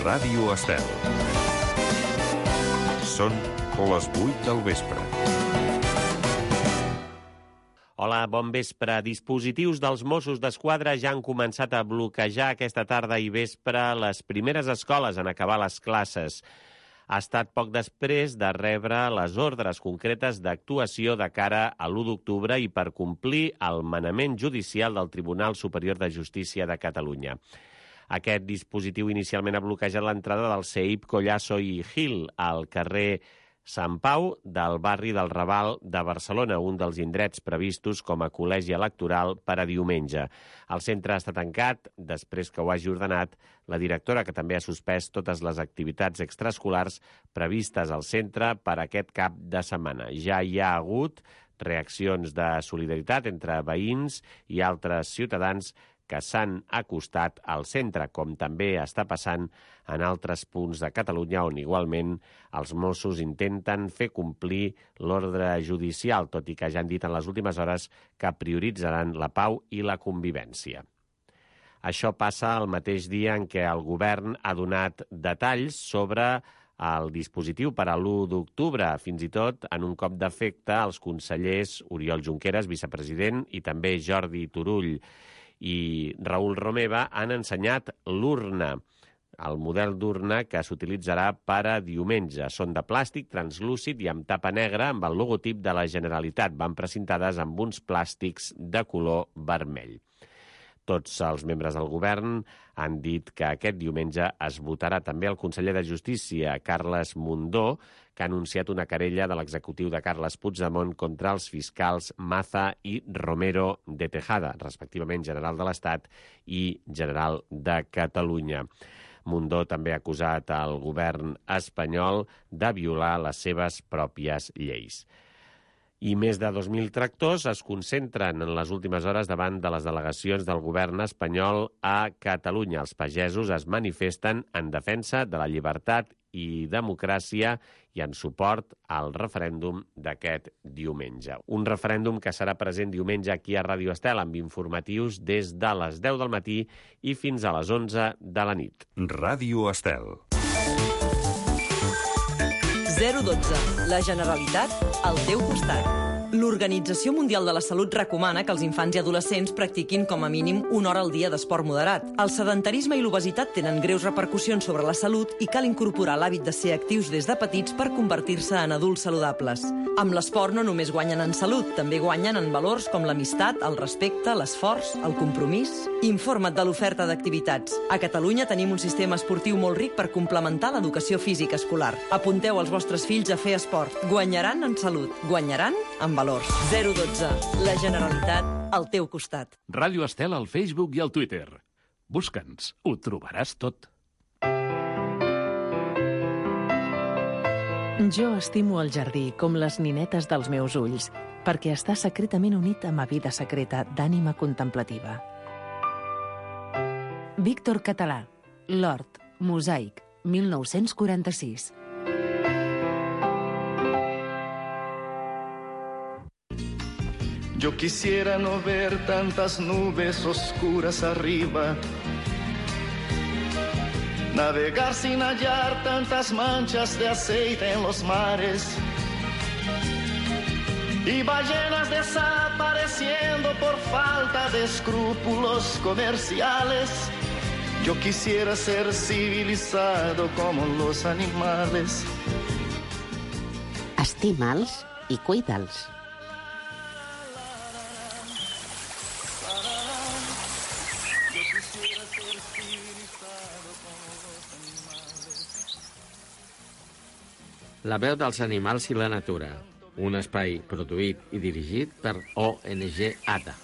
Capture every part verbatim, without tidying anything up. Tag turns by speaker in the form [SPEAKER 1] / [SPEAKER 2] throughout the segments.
[SPEAKER 1] Ràdio Estel. Són les vuit del vespre.
[SPEAKER 2] Hola, bon vespre. Dispositius dels Mossos d'Esquadra ja han començat a bloquejar aquesta tarda i vespre les primeres escoles en acabar les classes. Ha estat poc després de rebre les ordres concretes d'actuació de cara a l'u d'octubre i per complir el manament judicial del Tribunal Superior de Justícia de Catalunya. Aquest dispositiu inicialment ha bloquejat l'entrada del C E I P Collazo i Gil al carrer Sant Pau del barri del Raval de Barcelona, un dels indrets previstos com a col·legi electoral per a diumenge. El centre està tancat després que ho hagi ordenat la directora, que també ha suspès totes les activitats extraescolars previstes al centre per aquest cap de setmana. Ja hi ha hagut reaccions de solidaritat entre veïns i altres ciutadans que s'han acostat al centre, com també està passant en altres punts de Catalunya, on igualment els Mossos intenten fer complir l'ordre judicial, tot i que ja han dit en les últimes hores que prioritzaran la pau i la convivència. Això passa el mateix dia en què el govern ha donat detalls sobre el dispositiu per a l'u d'octubre. Fins i tot, en un cop d'efecte, els consellers Oriol Junqueras, vicepresident, i també Jordi Turull i Raül Romeva han ensenyat l'urna, el model d'urna que s'utilitzarà per a diumenge. Són de plàstic translúcid i amb tapa negra amb el logotip de la Generalitat. Van precintades amb uns plàstics de color vermell. Tots els membres del govern han dit que aquest diumenge es votarà també el conseller de Justícia, Carles Mundó, que ha anunciat una querella de l'executiu de Carles Puigdemont contra els fiscals Maza i Romero de Tejada, respectivament general de l'Estat i general de Catalunya. Mundó també ha acusat al govern espanyol de violar les seves pròpies lleis. I més de dos mil tractors es concentren en les últimes hores davant de les delegacions del govern espanyol a Catalunya. Els pagesos es manifesten en defensa de la llibertat i democràcia i en suport al referèndum d'aquest diumenge. Un referèndum que serà present diumenge aquí a Ràdio Estel amb informatius des de les deu del matí i fins a les onze de la nit.
[SPEAKER 1] Ràdio Estel.
[SPEAKER 3] zero dotze. La Generalitat al teu costat. L'Organització Mundial de la Salut recomana que els infants i adolescents practiquin com a mínim una hora al dia d'esport moderat. El sedentarisme i l'obesitat tenen greus repercussions sobre la salut i cal incorporar l'hàbit de ser actius des de petits per convertir-se en adults saludables. Amb l'esport no només guanyen en salut, també guanyen en valors com l'amistat, el respecte, l'esforç, el compromís. Informa't de l'oferta d'activitats. A Catalunya tenim un sistema esportiu molt ric per complementar l'educació física escolar. Apunteu els vostres fills a fer esport. Guanyaran en salut, guanyaran en valors. zero dotze. La Generalitat al teu costat.
[SPEAKER 4] Ràdio Estel al Facebook i al Twitter. Busca'ns, ho trobaràs tot.
[SPEAKER 5] Jo estimo el jardí com les ninetes dels meus ulls, perquè està secretament unit a ma vida secreta d'ànima contemplativa. Víctor Català, L'Hort, Mosaic, mil nou-cents quaranta-sis.
[SPEAKER 6] Yo quisiera no ver tantas nubes oscuras arriba, navegar sin hallar tantas manchas de aceite en los mares y ballenas desapareciendo por falta de escrúpulos comerciales. Yo quisiera ser civilizado como los animales.
[SPEAKER 7] Estima'ls i cuida'ls.
[SPEAKER 8] La veu dels animals i la natura, un espai produït i dirigit per O N G A T A.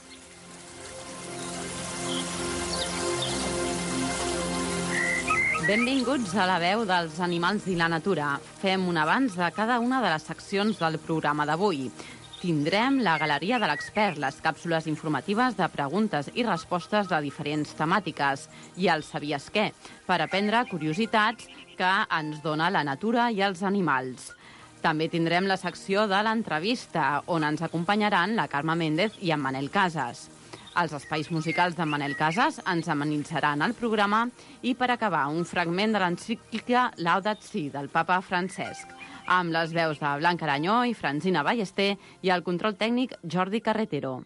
[SPEAKER 9] Benvinguts a la veu dels animals i la natura. Fem un avanç de cada una de les seccions del programa d'avui. Tindrem la Galeria de l'Expert, les càpsules informatives de preguntes i respostes de diferents temàtiques, i el Sabies què, per aprendre curiositats que ens dona la natura i els animals. També tindrem la secció de l'entrevista, on ens acompanyaran la Carme Méndez i en Manel Casas. Els espais musicals de Manel Casas ens amenitzaran el programa i, per acabar, un fragment de l'encíclica Laudat Si del papa Francesc, amb les veus de Blanca Aranyó i Francina Ballester i el control tècnic Jordi Carretero.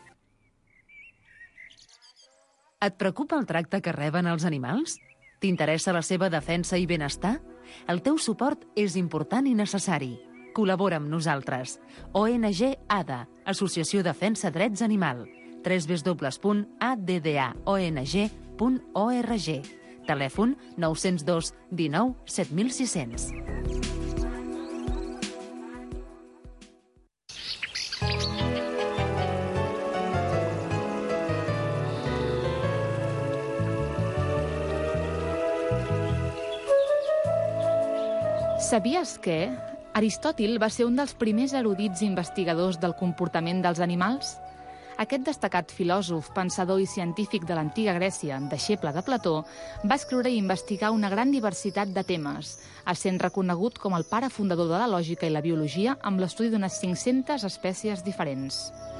[SPEAKER 10] Et preocupa el tracte que reben els animals? T'interessa la seva defensa i benestar? El teu suport és important i necessari. Col·labora amb nosaltres. O N G A D A, Associació Defensa Drets Animal. w w w punt a d d a o n g punt org. Telèfon nou zero dos dinou set mil sis cents.
[SPEAKER 11] Sabies que Aristòtil va ser un dels primers erudits investigadors del comportament dels animals? Aquest destacat filòsof, pensador i científic de l'antiga Grècia, deixeble de Plató, va escriure i investigar una gran diversitat de temes, essent reconegut com el pare fundador de la lògica i la biologia amb l'estudi d'unes cinc-centes espècies diferents.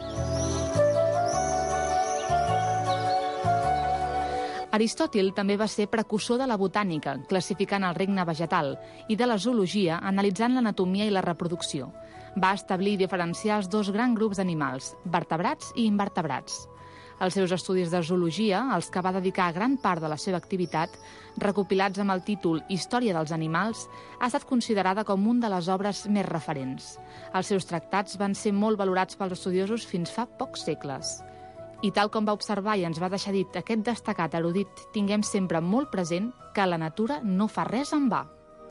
[SPEAKER 11] Aristòtil també va ser precursor de la botànica, classificant el regne vegetal, i de la zoologia, analitzant l'anatomia i la reproducció. Va establir i diferenciar els dos grans grups d'animals, vertebrats i invertebrats. Els seus estudis de zoologia, als que va dedicar gran part de la seva activitat, recopilats amb el títol Història dels animals, ha estat considerada com una de les obres més referents. Els seus tractats van ser molt valorats pels estudiosos fins fa pocs segles. I tal com va observar i ens va deixar dit aquest destacat erudit, tinguem sempre molt present que la natura no fa res en va.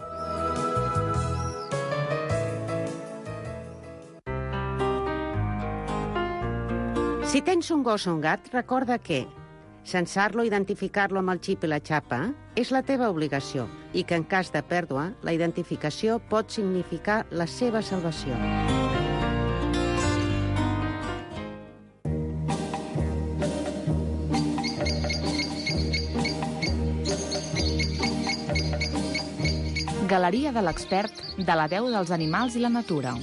[SPEAKER 7] Si tens un gos o un gat, recorda que censar-lo i identificar-lo amb el xip i la xapa és la teva obligació i que en cas de pèrdua, la identificació pot significar la seva salvació.
[SPEAKER 11] Galeria de l'expert de la veu dels animals i la natura.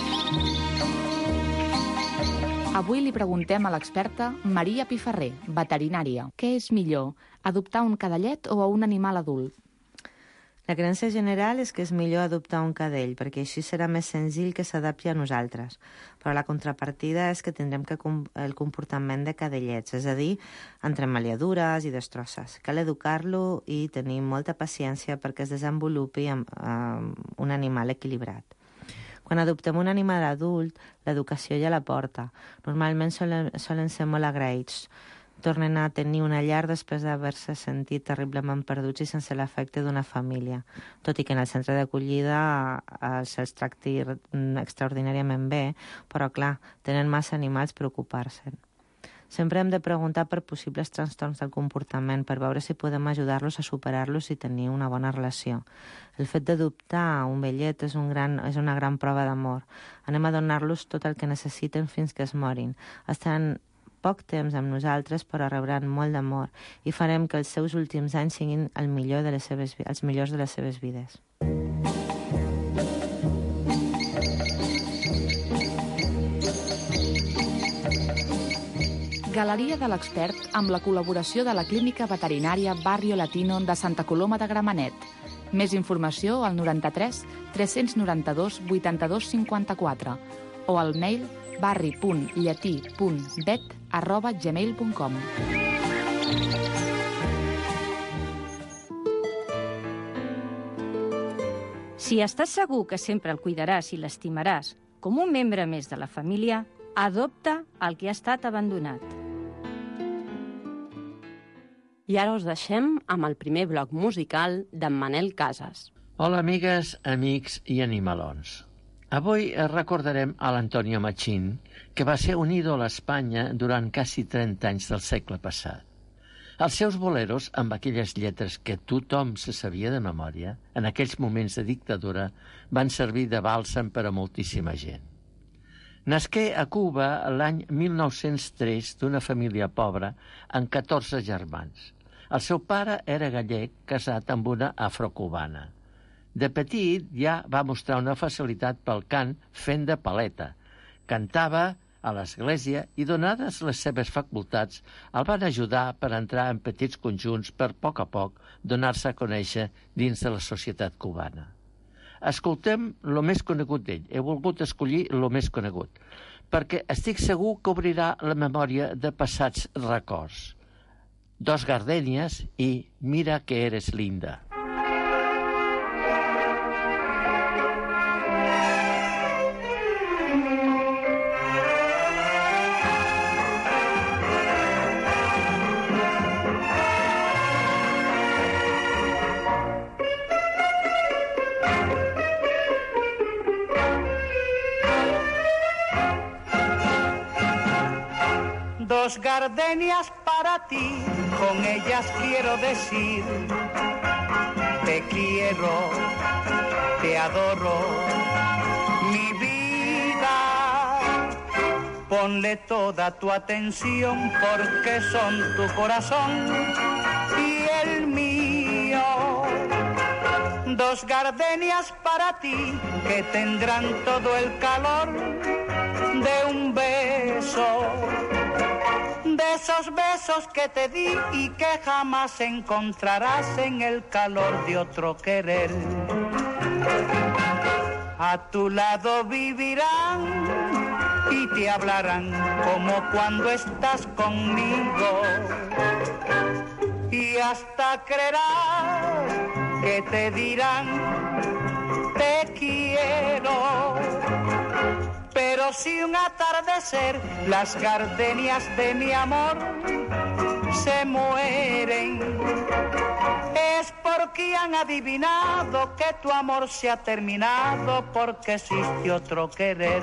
[SPEAKER 11] Avui li preguntem a l'experta Maria Piferrer, veterinària. Què és millor, adoptar un cadellet o a un animal adult?
[SPEAKER 12] La creença general és que és millor adoptar un cadell, perquè així serà més senzill que s'adapti a nosaltres. Però la contrapartida és que tindrem que el comportament de cadellets, és a dir, entremaliadures i destrosses. Cal educar-lo i tenir molta paciència perquè es desenvolupi amb uh, un animal equilibrat. Quan adoptem un animal adult, l'educació ja la porta. Normalment solen, solen ser molt agraïts. Tornen a tenir una llar després d'haver-se sentit terriblement perduts i sense l'afecte d'una família. Tot i que en el centre d'acollida se'ls tracti extraordinàriament bé, però clar, tenen massa animals per ocupar-se'n. Sempre hem de preguntar per possibles trastorns del comportament per veure si podem ajudar-los a superar-los i tenir una bona relació. El fet d'adoptar un vellet és, un gran, és una gran prova d'amor. Anem a donar-los tot el que necessiten fins que es morin. Estaran poc temps amb nosaltres, però rebran molt d'amor i farem que els seus últims anys siguin el millor de les seves, els millors de les seves vides.
[SPEAKER 11] Galeria de l'expert amb la col·laboració de la Clínica Veterinària Barrio Latino de Santa Coloma de Gramenet. Més informació al noranta-tres tres noranta-dos vuitanta-dos cinquanta-quatre o al mail barri punt llatí punt vet arroba gmail punt com.
[SPEAKER 13] Si estàs segur que sempre el cuidaràs i l'estimaràs com un membre més de la família, adopta el que ha estat abandonat.
[SPEAKER 9] I ara us deixem amb el primer bloc musical d'en Manel Casas.
[SPEAKER 8] Hola, amigues, amics i animalons. Avui recordarem a l'Antonio Machín, que va ser un ídol a Espanya durant quasi trenta anys del segle passat. Els seus boleros, amb aquelles lletres que tothom se sabia de memòria, en aquells moments de dictadura, van servir de bàlsam per a moltíssima gent. Nasqué a Cuba l'any mil nou-cents tres d'una família pobra amb catorze germans. El seu pare era gallec, casat amb una afrocubana. De petit ja va mostrar una facilitat pel cant fent de paleta. Cantava a l'església i, donades les seves facultats, el van ajudar per entrar en petits conjunts per a poc a poc donar-se a conèixer dins de la societat cubana. Escoltem lo més conegut d'ell. He volgut escollir lo més conegut, perquè estic segur que obrirà la memòria de passats records. Dos gardenias i Mira que eres linda.
[SPEAKER 6] Dos gardenias para ti, con ellas quiero decir, te quiero, te adoro, mi vida. Ponle toda tu atención porque son tu corazón y el mío. Dos gardenias para ti que tendrán todo el calor de un beso. De esos besos que te di y que jamás encontrarás en el calor de otro querer. A tu lado vivirán y te hablarán como cuando estás conmigo. Y hasta creerás que te dirán te quiero. Pero si un atardecer las gardenias de mi amor se mueren, es porque han adivinado que tu amor se ha terminado porque existe otro querer.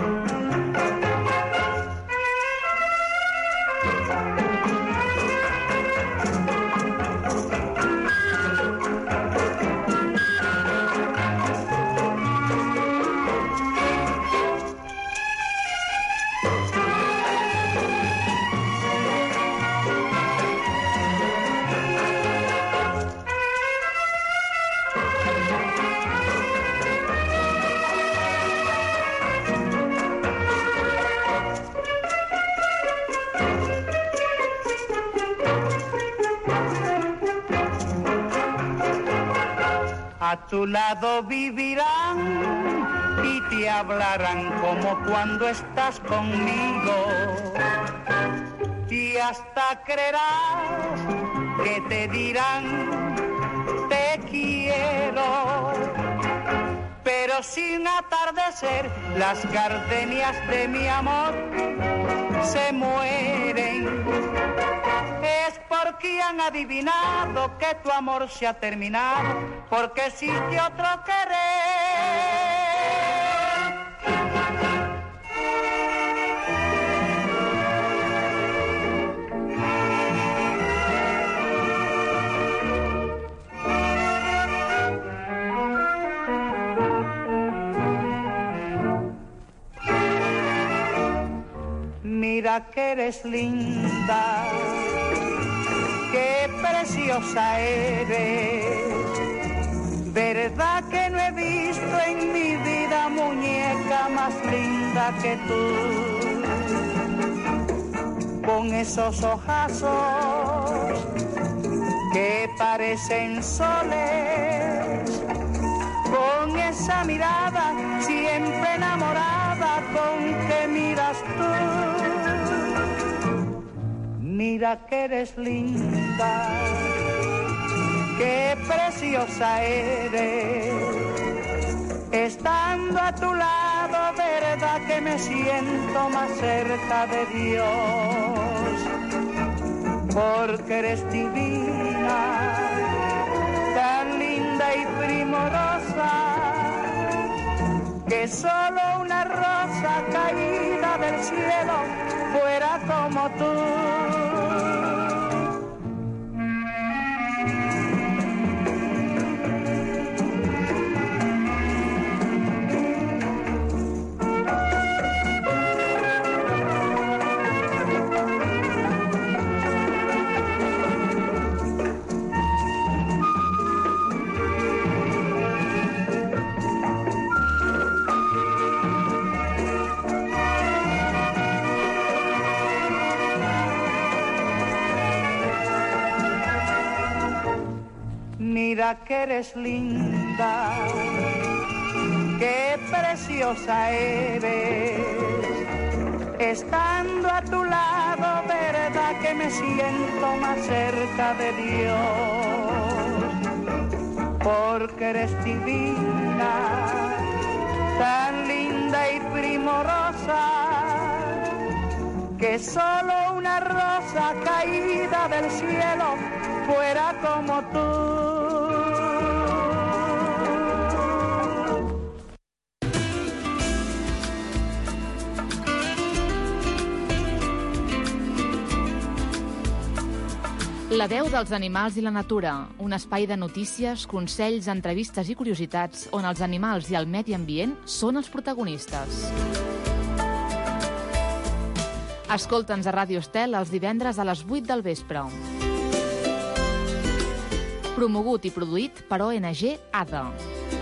[SPEAKER 6] A tu lado vivirán y te hablarán como cuando estás conmigo. Y hasta creerás que te dirán te quiero. Pero sin atardecer las gardenias de mi amor se mueren. Es porque han adivinado que tu amor se ha terminado, porque existe otro querer. Mira que eres linda, qué preciosa eres. Verdad que no he visto en mi vida muñeca más linda que tú. Con esos ojazos que parecen soles, con esa mirada siempre enamorada con que miras tú. Mira que eres linda, qué preciosa eres. Estando a tu lado, verdad que me siento más cerca de Dios. Porque eres divina, tan linda y primorosa, que solo una rosa caída del cielo fuera como tú. Mira que eres linda, qué preciosa eres. Estando a tu lado, verdad que me siento más cerca de Dios, porque eres divina, tan linda y primorosa, que solo una rosa caída del cielo fuera como tú.
[SPEAKER 11] La veu dels animals i la natura, un espai de notícies, consells, entrevistes i curiositats on els animals i el medi ambient són els protagonistes. Escolta'ns a Ràdio Estel els divendres a les vuit del vespre. Promogut i produït per O N G A D A.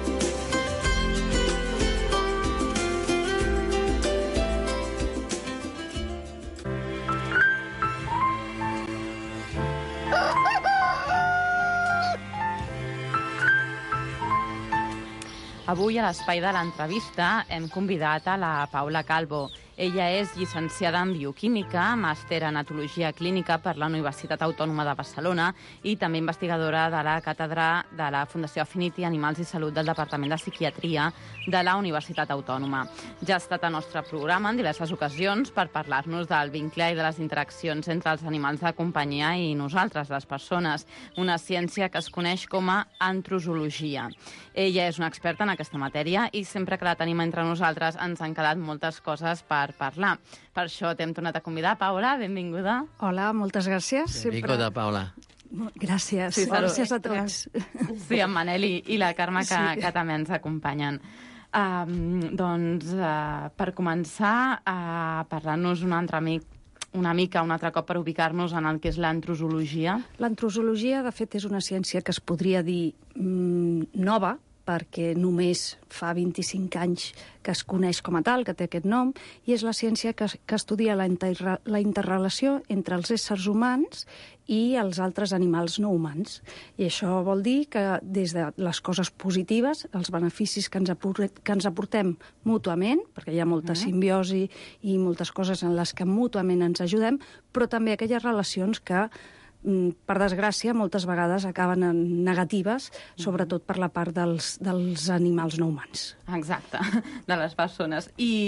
[SPEAKER 9] Avui, a l'espai de l'entrevista, hem convidat a la Paula Calvo. Ella és llicenciada en Bioquímica, màster en Etologia Clínica per la Universitat Autònoma de Barcelona i també investigadora de la càtedra de la Fundació Affinity Animals i Salut del Departament de Psiquiatria de la Universitat Autònoma. Ja ha estat al nostre programa en diverses ocasions per parlar-nos del vincle i de les interaccions entre els animals de companyia i nosaltres, les persones, una ciència que es coneix com a antrozoologia. Ella és una experta en aquesta matèria i sempre que la tenim entre nosaltres ens han quedat moltes coses per parlar. Per això t'hem tornat a convidar. Paula, benvinguda.
[SPEAKER 14] Hola, moltes gràcies.
[SPEAKER 8] Benvinguda,
[SPEAKER 14] Sempre...
[SPEAKER 8] Paula.
[SPEAKER 14] Gràcies.
[SPEAKER 9] Sí,
[SPEAKER 14] gràcies a tots.
[SPEAKER 9] Sí, en Manel i, i la Carme, que,
[SPEAKER 14] Sí.
[SPEAKER 9] que també ens acompanyen. Um, doncs, uh, per començar, a uh, parlar-nos un altre amic una mica, un altre cop, per ubicar-nos en el que és l'antrozoologia.
[SPEAKER 14] L'antrozoologia, de fet, és una ciència que es podria dir mm, nova, perquè només fa vint-i-cinc anys que es coneix com a tal, que té aquest nom, i és la ciència que, que estudia la, inter, la interrelació entre els éssers humans i els altres animals no humans. I això vol dir que des de les coses positives, els beneficis que ens, apurret, que ens aportem mútuament, perquè hi ha molta simbiosi i moltes coses en les que mútuament ens ajudem, però també aquelles relacions que, per desgràcia, moltes vegades acaben en negatives, sobretot per la part dels, dels animals no humans.
[SPEAKER 9] Exacte, de les persones.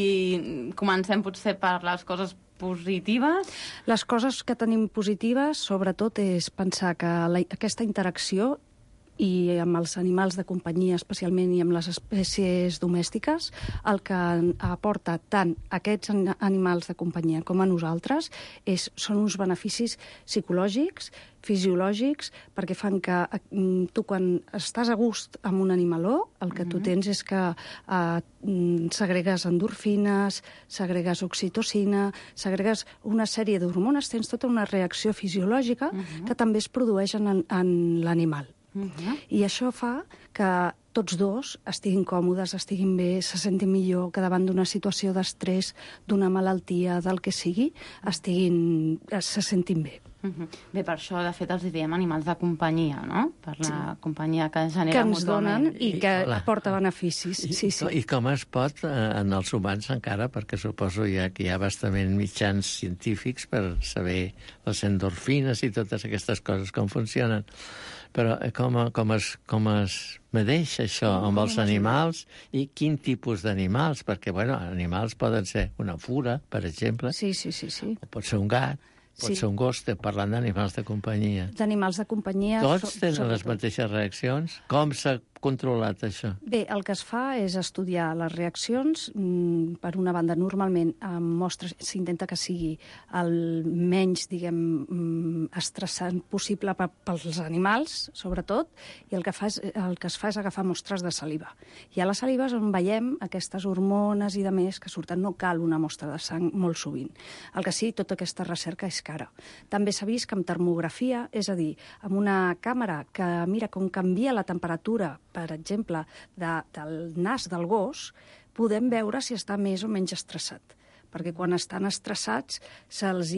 [SPEAKER 9] I comencem potser per les coses positives?
[SPEAKER 14] Les coses que tenim positives, sobretot, és pensar que la, aquesta interacció i amb els animals de companyia, especialment, i amb les espècies domèstiques, el que aporta tant aquests animals de companyia com a nosaltres és, són uns beneficis psicològics, fisiològics, perquè fan que tu, quan estàs a gust amb un animaló, el que tu tens és que eh, segregues endorfines, segregues oxitocina, segregues una sèrie d'hormones, tens tota una reacció fisiològica uh-huh. que també es produeix en, en l'animal. Uh-huh. I això fa que tots dos estiguin còmodes, estiguin bé, se sentin millor, que davant d'una situació d'estrès, d'una malaltia, del que sigui, estiguin, se sentin bé.
[SPEAKER 9] Uh-huh. Bé, per això, de fet, els diem animals de companyia, no? Per la sí. companyia que genera
[SPEAKER 14] que ens
[SPEAKER 9] mútuament.
[SPEAKER 14] donen i que Hola. aporta beneficis.
[SPEAKER 8] I,
[SPEAKER 14] sí, sí.
[SPEAKER 8] I com es pot, eh, en els humans encara, perquè suposo ja que hi ha bastament mitjans científics per saber les endorfines i totes aquestes coses, com funcionen. Però com, com, es, com es medeix això amb els animals i quin tipus d'animals? Perquè, bueno, animals poden ser una fura, per exemple.
[SPEAKER 14] Sí, sí, sí. sí.
[SPEAKER 8] O pot ser un gat, pot sí. ser un gos, parlant d'animals de companyia.
[SPEAKER 14] D'animals de companyia...
[SPEAKER 8] Tots tenen so, les mateixes reaccions? Com s'ha controlat això?
[SPEAKER 14] Bé, el que es fa és estudiar les reaccions. Mm, per una banda, normalment amb mostres s'intenta que sigui el menys, diguem, mm, estressant possible per, pels animals, sobretot, i el que, fa és, el que es fa és agafar mostres de saliva. I a la saliva és on veiem aquestes hormones i de més que surten. No cal una mostra de sang molt sovint. El que sí, tota aquesta recerca és cara. També s'ha vist que amb termografia, és a dir, amb una càmera que mira com canvia la temperatura, per exemple, de, del nas del gos, podem veure si està més o menys estressat. Perquè quan estan estressats se'ls hi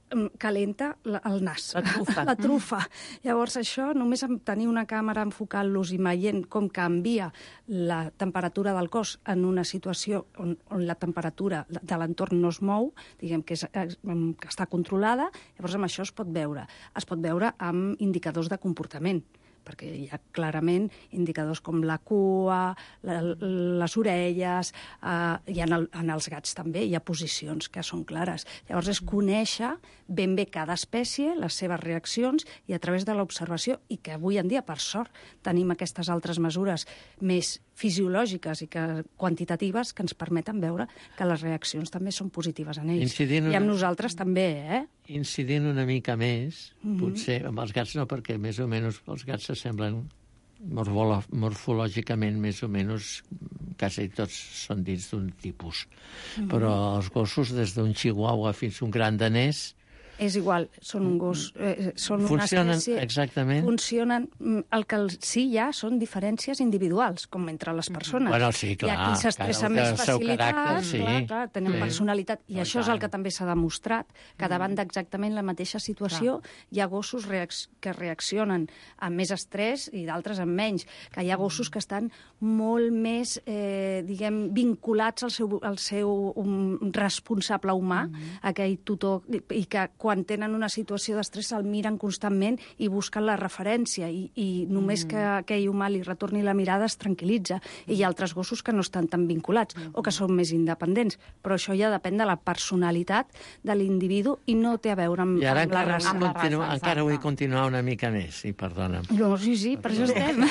[SPEAKER 14] calenta el nas.
[SPEAKER 7] La trufa.
[SPEAKER 14] La trufa. Llavors, això, només amb tenir una càmera enfocant-los i veient com canvia la temperatura del cos en una situació on, on la temperatura de l'entorn no es mou, diguem que, és, que està controlada, llavors amb això es pot veure. Es pot veure amb indicadors de comportament, perquè hi ha clarament indicadors com la cua, la, les orelles, eh, i en, el, en els gats també hi ha posicions que són clares. Llavors és conèixer ben bé cada espècie, les seves reaccions, i a través de l'observació, i que avui en dia, per sort, tenim aquestes altres mesures més fisiològiques i que, quantitatives que ens permeten veure que les reaccions també són positives en ells.
[SPEAKER 8] Incidint
[SPEAKER 14] I amb
[SPEAKER 8] una...
[SPEAKER 14] nosaltres també, eh?
[SPEAKER 8] Incidint una mica més,
[SPEAKER 14] Mhm.
[SPEAKER 8] potser amb els gats no, perquè més o menys els gats s'assemblen morfolo- morfològicament més o menys, quasi tots són dins d'un tipus.
[SPEAKER 14] Mhm.
[SPEAKER 8] Però els gossos, des d'un chihuahua fins a un gran danès,
[SPEAKER 14] És igual, són un gos, eh, són una
[SPEAKER 8] funcionen
[SPEAKER 14] espècie...
[SPEAKER 8] exactament.
[SPEAKER 14] Funcionen... El que els, sí hi ha són diferències individuals, com entre les persones.
[SPEAKER 8] Bueno, sí, clar,
[SPEAKER 14] Hi ha qui s'estressa
[SPEAKER 8] cada un
[SPEAKER 14] més
[SPEAKER 8] té el seu
[SPEAKER 14] facilitat,
[SPEAKER 8] caràcter, sí.
[SPEAKER 14] clar, clar, tenen
[SPEAKER 8] Sí.
[SPEAKER 14] personalitat, i
[SPEAKER 8] Oh,
[SPEAKER 14] això és
[SPEAKER 8] tant.
[SPEAKER 14] el que també s'ha demostrat, que davant d'exactament la mateixa situació hi ha gossos reac que reaccionen amb més estrès i d'altres amb menys, que hi ha gossos que estan molt més, eh, diguem, vinculats al seu, al seu um, responsable humà, aquell tutor, i que quan tenen una situació d'estrès se'l miren constantment i busquen la referència, i, i només mm. que aquell humà li retorni la mirada es tranquil·litza. I hi ha altres gossos que no estan tan vinculats mm. o que són més independents, però això ja depèn de la personalitat de l'individu i no té a veure amb,
[SPEAKER 8] I ara
[SPEAKER 14] amb la
[SPEAKER 8] encara,
[SPEAKER 14] raça.
[SPEAKER 8] vull continuar, encara vull continuar una mica més, i perdona'm.
[SPEAKER 14] No, sí, sí, per això estem.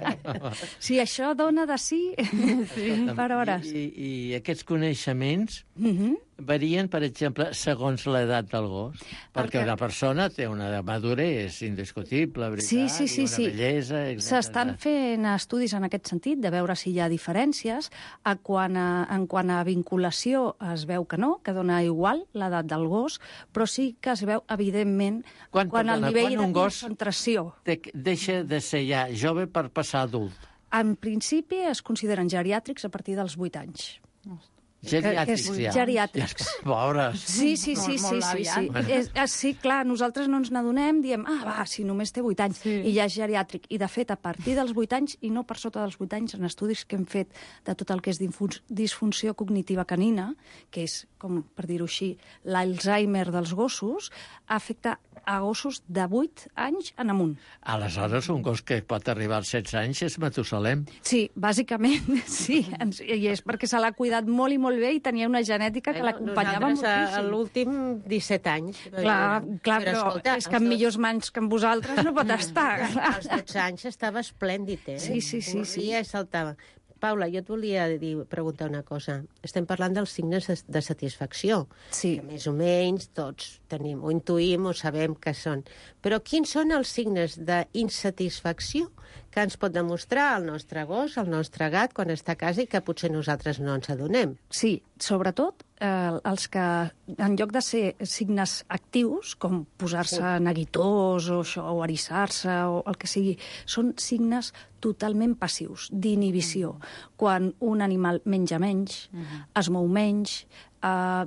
[SPEAKER 14] Si això dona de sí, sí. per hores.
[SPEAKER 8] I, i, I aquests coneixements
[SPEAKER 14] Mm -hmm.
[SPEAKER 8] varien, per exemple, segons l'edat del gos? Perquè
[SPEAKER 14] que-
[SPEAKER 8] una persona té una maduresa indiscutible, veritat,
[SPEAKER 14] Sí, sí, sí,
[SPEAKER 8] i una
[SPEAKER 14] sí.
[SPEAKER 8] bellesa, etcètera.
[SPEAKER 14] S'estan fent estudis en aquest sentit, de veure si hi ha diferències. A quan a, en quant a vinculació es veu que no, que dona igual l'edat del gos, però sí que es veu, evidentment,
[SPEAKER 8] Quan,
[SPEAKER 14] quan el
[SPEAKER 8] perdona,
[SPEAKER 14] nivell
[SPEAKER 8] quan
[SPEAKER 14] de
[SPEAKER 8] un gos
[SPEAKER 14] concentració.
[SPEAKER 8] de, deixa de ser ja jove per passar adult.
[SPEAKER 14] En principi es consideren geriàtrics a partir dels vuit anys.
[SPEAKER 8] Geriàtrics,
[SPEAKER 14] Que és
[SPEAKER 8] ja.
[SPEAKER 14] geriàtrics.
[SPEAKER 8] Ja, pobres.
[SPEAKER 14] Sí, sí, sí, sí, sí, sí. És, és, sí, clar, nosaltres no ens n'adonem, diem, ah, va, si només té vuit anys, sí. I ja és geriàtric. I, de fet, a partir dels vuit anys, i no per sota dels vuit anys, en estudis que hem fet de tot el que és disfunció cognitiva canina, que és, com per dir-ho així, l'Alzheimer dels gossos, afecta a gossos de vuit anys en amunt.
[SPEAKER 8] Aleshores, un gos que pot arribar als setze anys és Matusalem.
[SPEAKER 14] Sí, bàsicament, sí. I és perquè se l'ha cuidat molt i molt bé i tenia una genètica que l'acompanyava moltíssim.
[SPEAKER 7] Nosaltres, a l'últim, disset anys.
[SPEAKER 14] Clar, clar, però, però
[SPEAKER 7] escolta,
[SPEAKER 14] és que en millors mans que amb vosaltres no pot estar.
[SPEAKER 7] Als dotze anys estava esplèndid, eh?
[SPEAKER 14] Sí, sí, sí, sí.
[SPEAKER 7] Corria i saltava. Paula, jo et volia dir, preguntar una cosa. Estem parlant dels signes de, de satisfacció.
[SPEAKER 14] Sí.
[SPEAKER 7] Que més o menys tots tenim, ho intuïm, ho sabem que són. Però quins són els signes d'insatisfacció que ens pot demostrar el nostre gos, el nostre gat, quan està a casa i que potser nosaltres no ens adonem?
[SPEAKER 14] Sí, sobretot eh, els que, en lloc de ser signes actius, com posar-se
[SPEAKER 7] Sí.
[SPEAKER 14] neguitós o, això, o eriçar-se o el que sigui, són signes totalment passius, d'inhibició. Mm. Quan un animal menja menys, mm. es mou menys, eh,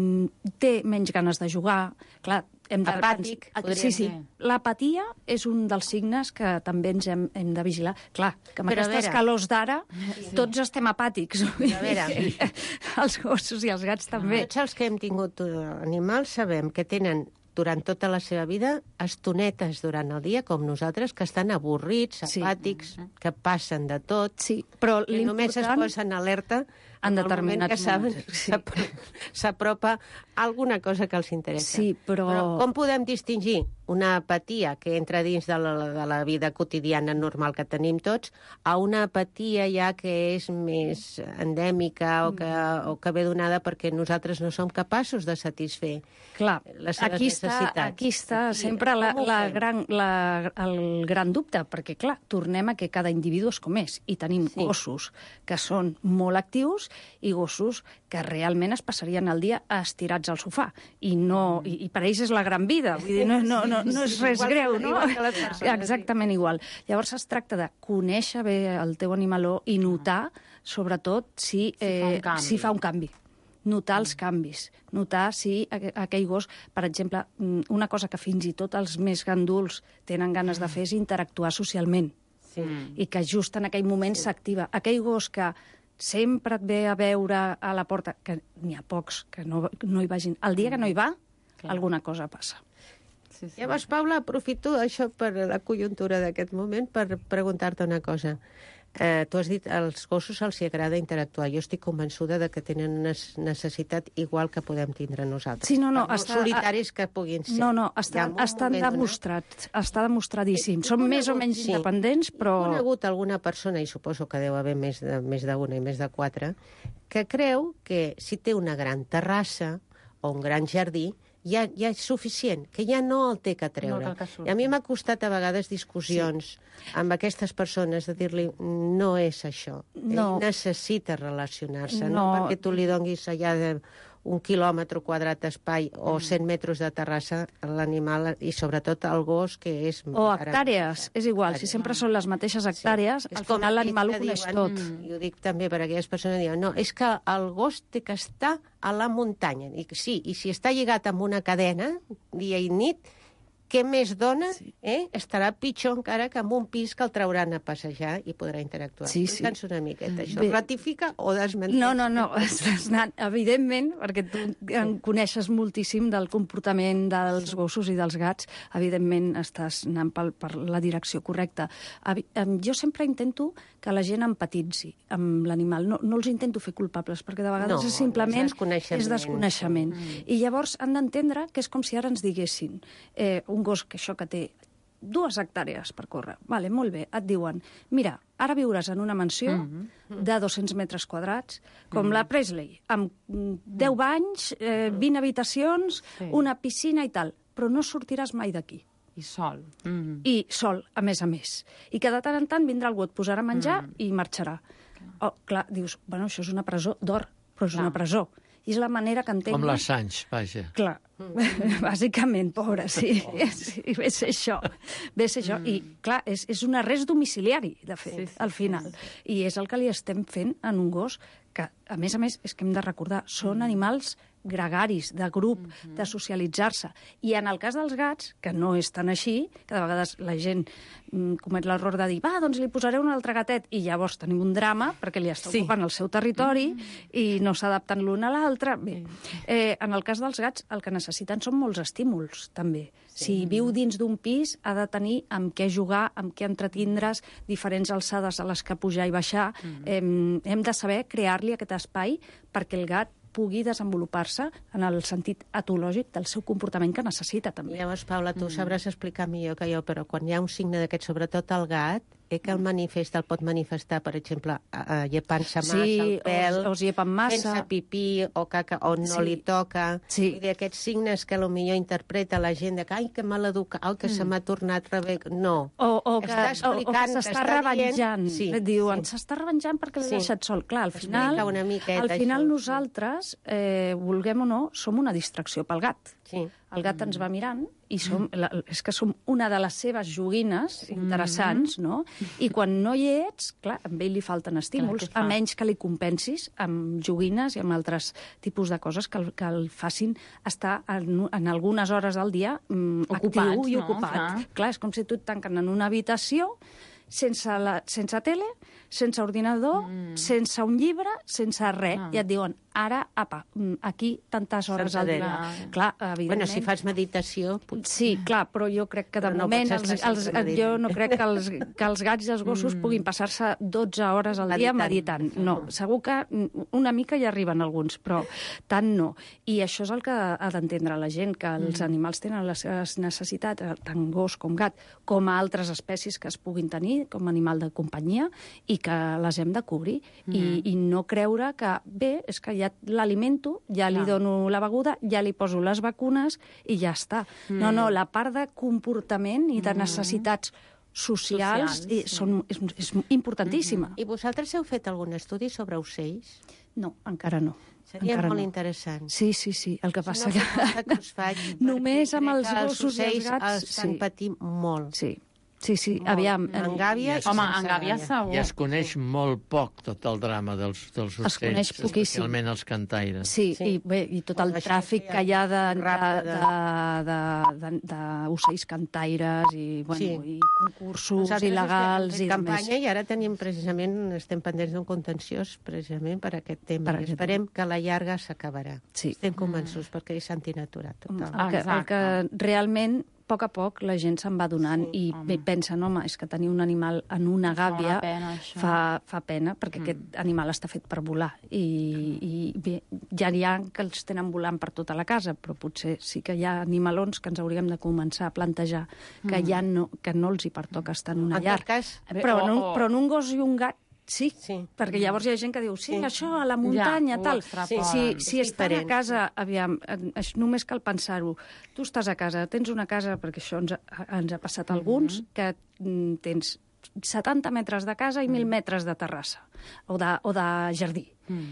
[SPEAKER 14] té menys ganes de jugar, clar, hem de...
[SPEAKER 7] Apàtic, podríem
[SPEAKER 14] Sí, sí.
[SPEAKER 7] dir.
[SPEAKER 14] L'apatia és un dels signes que també ens hem, hem de vigilar. Clar, que amb
[SPEAKER 7] Però a
[SPEAKER 14] aquestes
[SPEAKER 7] veure-
[SPEAKER 14] calors d'ara
[SPEAKER 7] Sí.
[SPEAKER 14] tots estem apàtics.
[SPEAKER 7] A veure.
[SPEAKER 14] Els gossos i els gats també.
[SPEAKER 7] Tots els que hem tingut eh, animals sabem que tenen durant tota la seva vida estonetes durant el dia, com nosaltres, que estan avorrits, apàtics, sí. que passen de tot,
[SPEAKER 14] sí, però
[SPEAKER 7] que només es posen alerta en el moment que saben
[SPEAKER 14] sí.
[SPEAKER 7] s'apropa alguna cosa que els interessa.
[SPEAKER 14] Sí, però...
[SPEAKER 7] però com podem distingir una apatia que entra dins de la, de la vida quotidiana normal que tenim tots a una apatia ja que és més endèmica o que, o que ve donada perquè nosaltres no som capaços de satisfer
[SPEAKER 14] Clar,
[SPEAKER 7] les seves
[SPEAKER 14] aquí està,
[SPEAKER 7] necessitats?
[SPEAKER 14] aquí està sempre la, la gran, la, el gran dubte, perquè, clar, tornem a que cada individu és com és, i tenim sí. gossos que són molt actius i gossos que realment es passarien el dia estirats al sofà, i, no, mm. i, i per ells és la gran vida, vull dir, no, no, no, no és res
[SPEAKER 7] igual,
[SPEAKER 14] greu, no?
[SPEAKER 7] Igual que les persones,
[SPEAKER 14] exactament igual. Llavors es tracta de conèixer bé el teu animaló i notar, sobretot, si, eh, si fa un canvi. Si fa un canvi. notar els canvis, notar si aquell gos, per exemple, una cosa que fins i tot els més ganduls tenen ganes de fer és interactuar socialment. Sí. I que just en aquell moment s'activa. Aquell gos que sempre et ve a veure a la porta, que n'hi ha pocs que no, no hi vagin. El dia que no hi va, clar, alguna cosa passa.
[SPEAKER 7] Sí, sí. Llavors, Paula, aprofito això per la conjuntura d'aquest moment per preguntar-te una cosa. Eh, tu has dit als gossos els hi agrada interactuar. Jo estic convençuda de que tenen una necessitat igual que podem tindre nosaltres.
[SPEAKER 14] Sí, no, no.
[SPEAKER 7] Per
[SPEAKER 14] està,
[SPEAKER 7] solitaris que puguin ser.
[SPEAKER 14] No, no, està, està demostrat, està demostradíssim. Són més o menys sí. independents, però...
[SPEAKER 7] He conegut alguna persona, i suposo que deu haver més de, més d'una i més de quatre, que creu que si té una gran terrassa o un gran jardí, ja, ja és suficient, que ja no el té que treure. No, I a mi m'ha costat a vegades discussions sí. amb aquestes persones de dir-li no és això. No. Ell necessita relacionar-se, no. no perquè tu li donguis allà de un quilòmetre quadrat d'espai o cent metres de terrassa l'animal i sobretot el gos, que és...
[SPEAKER 14] O hectàrees, és igual, si sempre són les mateixes hectàrees, sí. al final l'animal ho coneix tot.
[SPEAKER 7] I ho dic també per aquelles persones que diuen no, és que el gos té que estar a la muntanya. I sí, i si està lligat amb una cadena, dia i nit, què més dona? Sí. Eh? Estarà pitjor encara que amb un pis que el trauran a passejar i podrà interactuar. Sí, sí. Explica'ns una miqueta, això. Bé. Ratifica o desmenteix?
[SPEAKER 14] No, no, no. Estàs anant, evidentment, perquè tu en coneixes moltíssim del comportament dels gossos i dels gats, evidentment estàs anant per, per la direcció correcta. Jo sempre intento que la gent empatitzi amb l'animal. No, no els intento fer culpables, perquè de vegades no, és simplement és desconeixement. És desconeixement. Mm. I llavors han d'entendre que és com si ara ens diguessin eh, un gos que això que té dues hectàrees per córrer. Vale, molt bé, et diuen, mira, ara viuràs en una mansió mm-hmm. de dos-cents metres quadrats, com mm. la Presley, amb deu banys, eh, vint habitacions, sí. una piscina i tal, però no sortiràs mai d'aquí.
[SPEAKER 9] I sol.
[SPEAKER 14] Mm-hmm. I sol, a més a més. I que de tant en tant vindrà algú, et posarà a menjar mm. i marxarà. Oh, clar, dius, bueno, això és una presó d'or, però és clar. Una presó. I és la manera que entenc...
[SPEAKER 8] Com l'Assange, vaja.
[SPEAKER 14] Clar, mm. bàsicament, pobra, sí. sí ve ser això. Ve ser això. Mm. I, clar, és, és un arrest domiciliari, de fet, sí, sí, al final. Sí, sí. I és el que li estem fent en un gos que, a més a més, és que hem de recordar, són mm. animals gregaris, de grup, mm-hmm. de socialitzar-se. I en el cas dels gats, que no és tan així, que de vegades la gent mm, comet l'error de dir va, doncs li posaré un altre gatet, i llavors tenim un drama, perquè li està sí. ocupant el seu territori mm-hmm. i no s'adapten l'un a l'altre. Bé, eh, en el cas dels gats, el que necessiten són molts estímuls, també. Sí. Si viu dins d'un pis, ha de tenir amb què jugar, amb què entretindre's, diferents alçades a les que pujar i baixar. Mm-hmm. Eh, hem de saber crear-li aquest espai perquè el gat pugui desenvolupar-se en el sentit etològic del seu comportament que necessita, també.
[SPEAKER 7] Llavors, Paula, tu mm. sabràs explicar millor que jo, però quan hi ha un signe d'aquest, sobretot el gat, eh, que el manifesta, el pot manifestar, per exemple, uh, llepant-se massa
[SPEAKER 14] sí,
[SPEAKER 7] el pèl,
[SPEAKER 14] o, o llepant massa,
[SPEAKER 7] fent-se pipí o caca, o no sí. li toca.
[SPEAKER 14] Sí.
[SPEAKER 7] Vull dir, aquests signes que potser interpreta la gent de que, ai, que maleducat, ai, que mm. se m'ha tornat rebec... No.
[SPEAKER 14] O, o que, o, o que s'està revenjant. Sí, diuen, s'està sí. revenjant perquè l'he sí. deixat sol. Clar, al final,
[SPEAKER 7] una miqueta,
[SPEAKER 14] al final
[SPEAKER 7] això.
[SPEAKER 14] Nosaltres, eh, vulguem o no, som una distracció pel gat.
[SPEAKER 7] Sí.
[SPEAKER 14] El gat ens va mirant i som, la, és que som una de les seves joguines interessants, no? I quan no hi ets, clar, a ell li falten estímuls, a menys que li compensis amb joguines i amb altres tipus de coses que el, que el facin estar en, en algunes hores del dia mm,
[SPEAKER 9] Ocupats,
[SPEAKER 14] actiu i
[SPEAKER 9] no?
[SPEAKER 14] ocupat.
[SPEAKER 9] Clar.
[SPEAKER 14] Clar, és com si tu et tanquen en una habitació sense, la, sense tele, sense ordinador, mm. sense un llibre, sense res. Ah. I et diuen, ara, apa, aquí tantes hores al dia. Clar, evidentment...
[SPEAKER 7] Bueno, si fas meditació... Potser...
[SPEAKER 14] Sí, clar, però jo crec que de però moment... No els, els, jo no crec que els, que els gats i els gossos mm. puguin passar-se dotze hores al dia meditant. meditant. No, segur que una mica hi arriben alguns, però tant no. I això és el que ha d'entendre la gent, que els mm. animals tenen les seves necessitats, tant gos com gat, com a altres espècies que es puguin tenir, com a animal de companyia, i que les hem de cobrir. Mm. I, i no creure que, bé, és que ja l'alimento, ja li dono la beguda, ja li poso les vacunes i ja està. Mm. No, no, la part de comportament i de necessitats socials, socials i són, és, és importantíssima.
[SPEAKER 7] Mm. I vosaltres heu fet algun estudi sobre ocells?
[SPEAKER 14] No, encara no.
[SPEAKER 7] Seria
[SPEAKER 14] encara
[SPEAKER 7] molt
[SPEAKER 14] no.
[SPEAKER 7] interessant.
[SPEAKER 14] Sí, sí, sí. El que passa
[SPEAKER 7] no,
[SPEAKER 14] que...
[SPEAKER 7] que us faig,
[SPEAKER 14] només amb els gossos i els gats...
[SPEAKER 7] els estan
[SPEAKER 14] sí.
[SPEAKER 7] patint molt.
[SPEAKER 14] Sí. Sí, sí, aviam.
[SPEAKER 7] En gàbia...
[SPEAKER 9] Home, en gàbia segur.
[SPEAKER 8] I es coneix molt poc tot el drama dels, dels
[SPEAKER 14] Es coneix
[SPEAKER 8] ocells,
[SPEAKER 14] poquíssim.
[SPEAKER 8] especialment els cantaires.
[SPEAKER 14] Sí, sí. I, bé, i tot el tràfic que hi ha de, de, de, de, d'ocells cantaires i, bueno,
[SPEAKER 7] Sí.
[SPEAKER 14] i concursos
[SPEAKER 7] Nosaltres
[SPEAKER 14] il·legals
[SPEAKER 7] estem
[SPEAKER 14] i
[SPEAKER 7] en
[SPEAKER 14] de més.
[SPEAKER 7] campanya i ara tenim precisament, estem pendents d'un contenciós precisament per aquest tema.
[SPEAKER 14] Per
[SPEAKER 7] I
[SPEAKER 14] aquest
[SPEAKER 7] esperem que a la llarga s'acabarà.
[SPEAKER 14] Sí.
[SPEAKER 7] Estem convençuts perquè és antinatural total.
[SPEAKER 14] El que, el que realment a poc a poc la gent se'n va donant sí, i bé, pensen, home, és que tenir un animal en una gàbia
[SPEAKER 9] pena, això.
[SPEAKER 14] fa, fa pena, perquè mm. aquest animal està fet per volar. I, i bé, ja n'hi ha que els tenen volant per tota la casa, però potser sí que hi ha animalons que ens hauríem de començar a plantejar que,
[SPEAKER 7] Mm.
[SPEAKER 14] ja no, que no els hi pertoca estar en una
[SPEAKER 7] En
[SPEAKER 14] llar.
[SPEAKER 7] tot cas,
[SPEAKER 14] però,
[SPEAKER 7] o-
[SPEAKER 14] en un,
[SPEAKER 7] o-
[SPEAKER 14] però en un gos i un gat sí,
[SPEAKER 7] sí,
[SPEAKER 14] perquè llavors hi ha gent que diu sí, sí. això a la muntanya,
[SPEAKER 9] ho
[SPEAKER 14] tal.
[SPEAKER 9] extrapolen.
[SPEAKER 14] Si,
[SPEAKER 9] És
[SPEAKER 14] si estan a
[SPEAKER 7] diferent,
[SPEAKER 14] casa, aviam, en- això només cal pensar-ho. Tu estàs a casa, tens una casa, perquè això ens ha, ens ha passat a alguns, que mm, tens setanta metres de casa i mil metres de terrassa o de, o de jardí.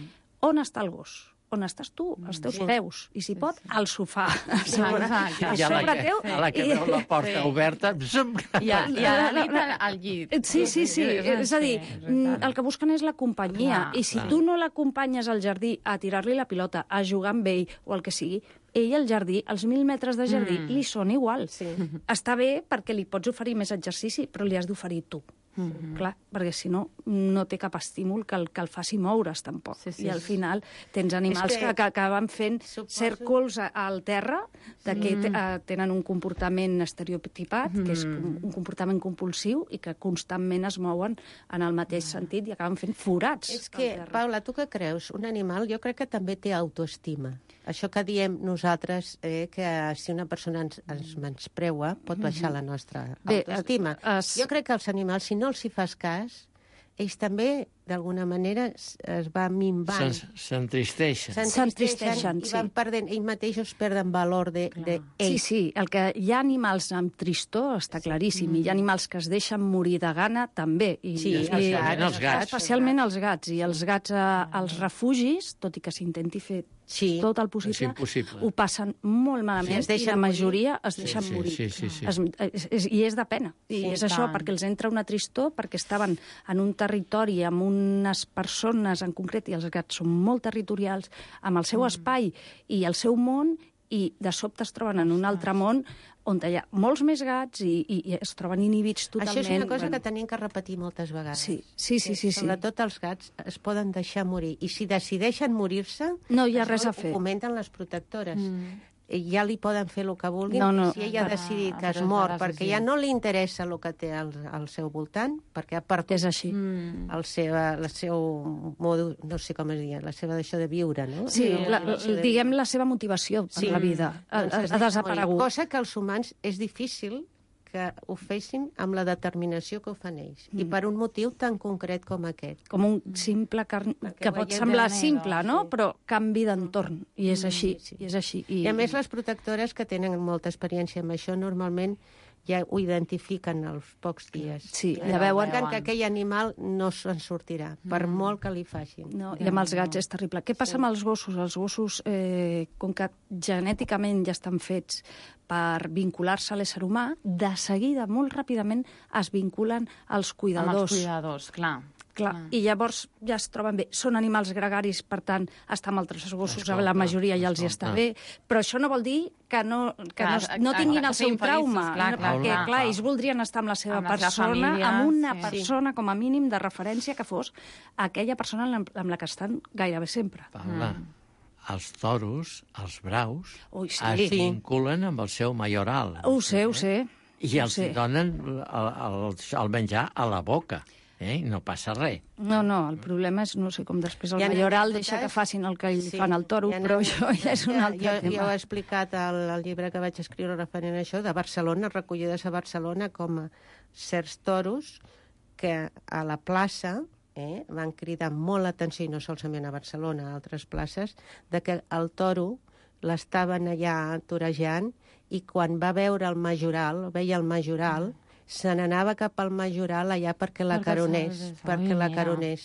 [SPEAKER 14] On està el gos? On estàs tu? Als teus
[SPEAKER 7] Sí.
[SPEAKER 14] peus. I si pot, al sofà. A sobre,
[SPEAKER 9] Exacte.
[SPEAKER 14] a
[SPEAKER 8] I a la
[SPEAKER 14] sobre
[SPEAKER 8] que,
[SPEAKER 14] teu.
[SPEAKER 8] a la que
[SPEAKER 14] I-
[SPEAKER 8] veu la porta
[SPEAKER 9] Sí.
[SPEAKER 8] oberta... Zum,
[SPEAKER 9] I a, i a la nit al, al llit.
[SPEAKER 14] Sí, sí, sí. És a dir,
[SPEAKER 9] Sí,
[SPEAKER 14] mm, el que busquen és la companyia.
[SPEAKER 9] Clar,
[SPEAKER 14] I si
[SPEAKER 8] clar.
[SPEAKER 14] tu no l'acompanyes al jardí a tirar-li la pilota, a jugar amb ell o el que sigui, ell al jardí, els mil metres de jardí,
[SPEAKER 9] Mm.
[SPEAKER 14] li són igual.
[SPEAKER 7] Sí.
[SPEAKER 14] Està bé perquè li pots oferir més exercici, però li has d'oferir tu. Mm-hmm. Clar, perquè si no, no té cap estímul que el, que el faci moure's, tampoc.
[SPEAKER 9] Sí, sí.
[SPEAKER 14] I al final tens animals
[SPEAKER 7] És
[SPEAKER 14] que,
[SPEAKER 7] que-
[SPEAKER 14] que acaben fent
[SPEAKER 7] Suposo-
[SPEAKER 14] cèrcols a- al terra, de que
[SPEAKER 9] Mm.
[SPEAKER 14] te- eh, tenen un comportament estereotipat, que és
[SPEAKER 9] Mm.
[SPEAKER 14] com- un comportament compulsiu i que constantment es mouen en el mateix sentit i acaben fent forats.
[SPEAKER 7] És
[SPEAKER 14] al
[SPEAKER 7] que,
[SPEAKER 14] terra.
[SPEAKER 7] Paula, tu què creus? Un animal jo crec que també té autoestima. Això que diem nosaltres, eh, que si una persona ens, ens menyspreua, pot baixar la nostra
[SPEAKER 14] Bé,
[SPEAKER 7] autoestima.
[SPEAKER 14] es-
[SPEAKER 7] Jo crec que els animals, si no els hi fas cas, ells també, d'alguna manera, es, es van minvant.
[SPEAKER 8] Se'n- S'entristeixen.
[SPEAKER 14] S'entristeixen,
[SPEAKER 7] i
[SPEAKER 14] sí.
[SPEAKER 7] van perdent, ells mateixos perden valor de, de
[SPEAKER 14] Sí,
[SPEAKER 7] ells.
[SPEAKER 14] sí, el que hi ha animals amb tristor està claríssim, i hi ha animals que es deixen morir de gana també. I,
[SPEAKER 7] Sí,
[SPEAKER 14] i,
[SPEAKER 8] especialment els gats.
[SPEAKER 14] Especialment els gats. I els gats a, als refugis, tot i que s'intenti fer
[SPEAKER 7] Sí.
[SPEAKER 14] tot el
[SPEAKER 8] És
[SPEAKER 14] possible,
[SPEAKER 8] impossible.
[SPEAKER 14] ho passen molt malament
[SPEAKER 7] Sí, es
[SPEAKER 14] i
[SPEAKER 7] deixen
[SPEAKER 14] la majoria es
[SPEAKER 8] Sí,
[SPEAKER 14] deixen
[SPEAKER 8] sí,
[SPEAKER 14] morir.
[SPEAKER 8] sí, sí, sí.
[SPEAKER 14] Es, és, és, I és de pena. I
[SPEAKER 7] Sí,
[SPEAKER 14] és això,
[SPEAKER 9] tant.
[SPEAKER 14] perquè els entra una tristor, perquè estaven en un territori amb unes persones en concret, i els gats són molt territorials, amb el seu espai i el seu món, i de sobte es troben en un altre món on hi ha molts més gats i, i, i es troben inhibits totalment.
[SPEAKER 7] Això és una cosa
[SPEAKER 14] Bueno,
[SPEAKER 7] que tenim que repetir moltes vegades.
[SPEAKER 14] Sí, sí, sí, sí, sí.
[SPEAKER 7] Sobretot els gats es poden deixar morir. I si decideixen morir-se...
[SPEAKER 14] No hi ha
[SPEAKER 7] això
[SPEAKER 14] res a
[SPEAKER 7] ho
[SPEAKER 14] fer.
[SPEAKER 7] comenten les protectores.
[SPEAKER 9] Mm.
[SPEAKER 7] I ja li poden fer el que vulguin.
[SPEAKER 14] No, no.
[SPEAKER 7] Si ella ha
[SPEAKER 9] Per-
[SPEAKER 7] decidit que
[SPEAKER 9] per
[SPEAKER 7] es
[SPEAKER 9] prendre
[SPEAKER 7] mor
[SPEAKER 9] decisions.
[SPEAKER 7] perquè ja no li interessa el que té al, al seu voltant, perquè ha perdut
[SPEAKER 14] És així.
[SPEAKER 9] Mm.
[SPEAKER 7] el seva, el seu modo, no sé com es diu, la seva deixó de viure, no?
[SPEAKER 14] Sí, la,
[SPEAKER 7] La deixó de-
[SPEAKER 14] diguem la seva motivació
[SPEAKER 7] Sí.
[SPEAKER 14] en la vida. Ha,
[SPEAKER 7] Doncs
[SPEAKER 14] ha,
[SPEAKER 7] es
[SPEAKER 14] ha
[SPEAKER 7] deixa
[SPEAKER 14] desaparegut.
[SPEAKER 7] morir. Cosa que els humans és difícil que ho fessin amb la determinació que ho fan ells. I
[SPEAKER 14] Mm.
[SPEAKER 7] per un motiu tan concret com aquest.
[SPEAKER 14] Com un simple carn...
[SPEAKER 7] Perquè
[SPEAKER 14] que pot
[SPEAKER 7] veiem
[SPEAKER 14] semblar
[SPEAKER 7] de
[SPEAKER 14] simple, no?
[SPEAKER 7] sí.
[SPEAKER 14] Però canvi d'entorn. I és
[SPEAKER 7] Mm,
[SPEAKER 14] així,
[SPEAKER 7] sí.
[SPEAKER 14] i és així.
[SPEAKER 7] I a més, les protectores que tenen molta experiència amb això, normalment ja ho identifiquen als pocs dies.
[SPEAKER 14] Sí,
[SPEAKER 7] I
[SPEAKER 14] ja veuen-
[SPEAKER 7] que aquell animal no se'n sortirà, per molt que li facin.
[SPEAKER 14] No, i amb els gats és terrible. Què passa amb els gossos? Els gossos, eh, com que genèticament ja estan fets per vincular-se a l'ésser humà, de seguida, molt ràpidament, es vinculen als
[SPEAKER 9] Amb
[SPEAKER 14] cuidadors.
[SPEAKER 9] els cuidadors, clar.
[SPEAKER 14] Clar,
[SPEAKER 9] Clar.
[SPEAKER 14] i llavors ja es troben bé. Són animals gregaris, per tant, estar amb altres gossos,
[SPEAKER 8] Escolta,
[SPEAKER 14] a la majoria ja els hi està
[SPEAKER 8] escolta.
[SPEAKER 14] bé, però això no vol dir que no, que
[SPEAKER 9] Clar,
[SPEAKER 14] no, no
[SPEAKER 9] clar,
[SPEAKER 14] tinguin
[SPEAKER 9] que
[SPEAKER 14] el seu
[SPEAKER 9] siguin feliços,
[SPEAKER 14] trauma,
[SPEAKER 9] clar,
[SPEAKER 14] no?
[SPEAKER 9] clar,
[SPEAKER 14] perquè,
[SPEAKER 8] clar.
[SPEAKER 14] clar, ells voldrien estar amb la seva
[SPEAKER 9] Amb la seva
[SPEAKER 14] persona,
[SPEAKER 9] família,
[SPEAKER 14] amb una
[SPEAKER 9] sí.
[SPEAKER 14] persona, com a mínim, de referència que fos aquella persona amb, amb la que estan gairebé sempre.
[SPEAKER 8] Paula, els toros, els braus,
[SPEAKER 14] Ui, sí.
[SPEAKER 8] es vinculen amb el seu majoral.
[SPEAKER 14] Ho sé, ho sé.
[SPEAKER 8] I
[SPEAKER 14] ho
[SPEAKER 8] els
[SPEAKER 14] sé.
[SPEAKER 8] donen el, el, el menjar a la boca. Eh? No passa res.
[SPEAKER 14] No, no, el problema és, no sé com després el
[SPEAKER 7] Hi ha
[SPEAKER 14] majoral
[SPEAKER 7] anècdotes-
[SPEAKER 14] deixa que facin el que ell
[SPEAKER 7] Sí,
[SPEAKER 14] fan al toro,
[SPEAKER 7] hi ha
[SPEAKER 14] però
[SPEAKER 7] anècdotes-
[SPEAKER 14] això ja és un altre
[SPEAKER 7] jo,
[SPEAKER 14] tema.
[SPEAKER 7] Jo he explicat al, al llibre que vaig escriure referent a això, de Barcelona, recollides a Barcelona, com a certs toros que a la plaça eh, van cridar molt l'atenció, i no solament a Barcelona, a altres places, de que el toro l'estaven allà torejant i quan va veure el majoral, veia el majoral, se n'anava cap al majoral allà perquè la
[SPEAKER 9] Perquè
[SPEAKER 7] caronés,
[SPEAKER 9] se-
[SPEAKER 7] perquè la
[SPEAKER 9] Ai, mira.
[SPEAKER 7] caronés.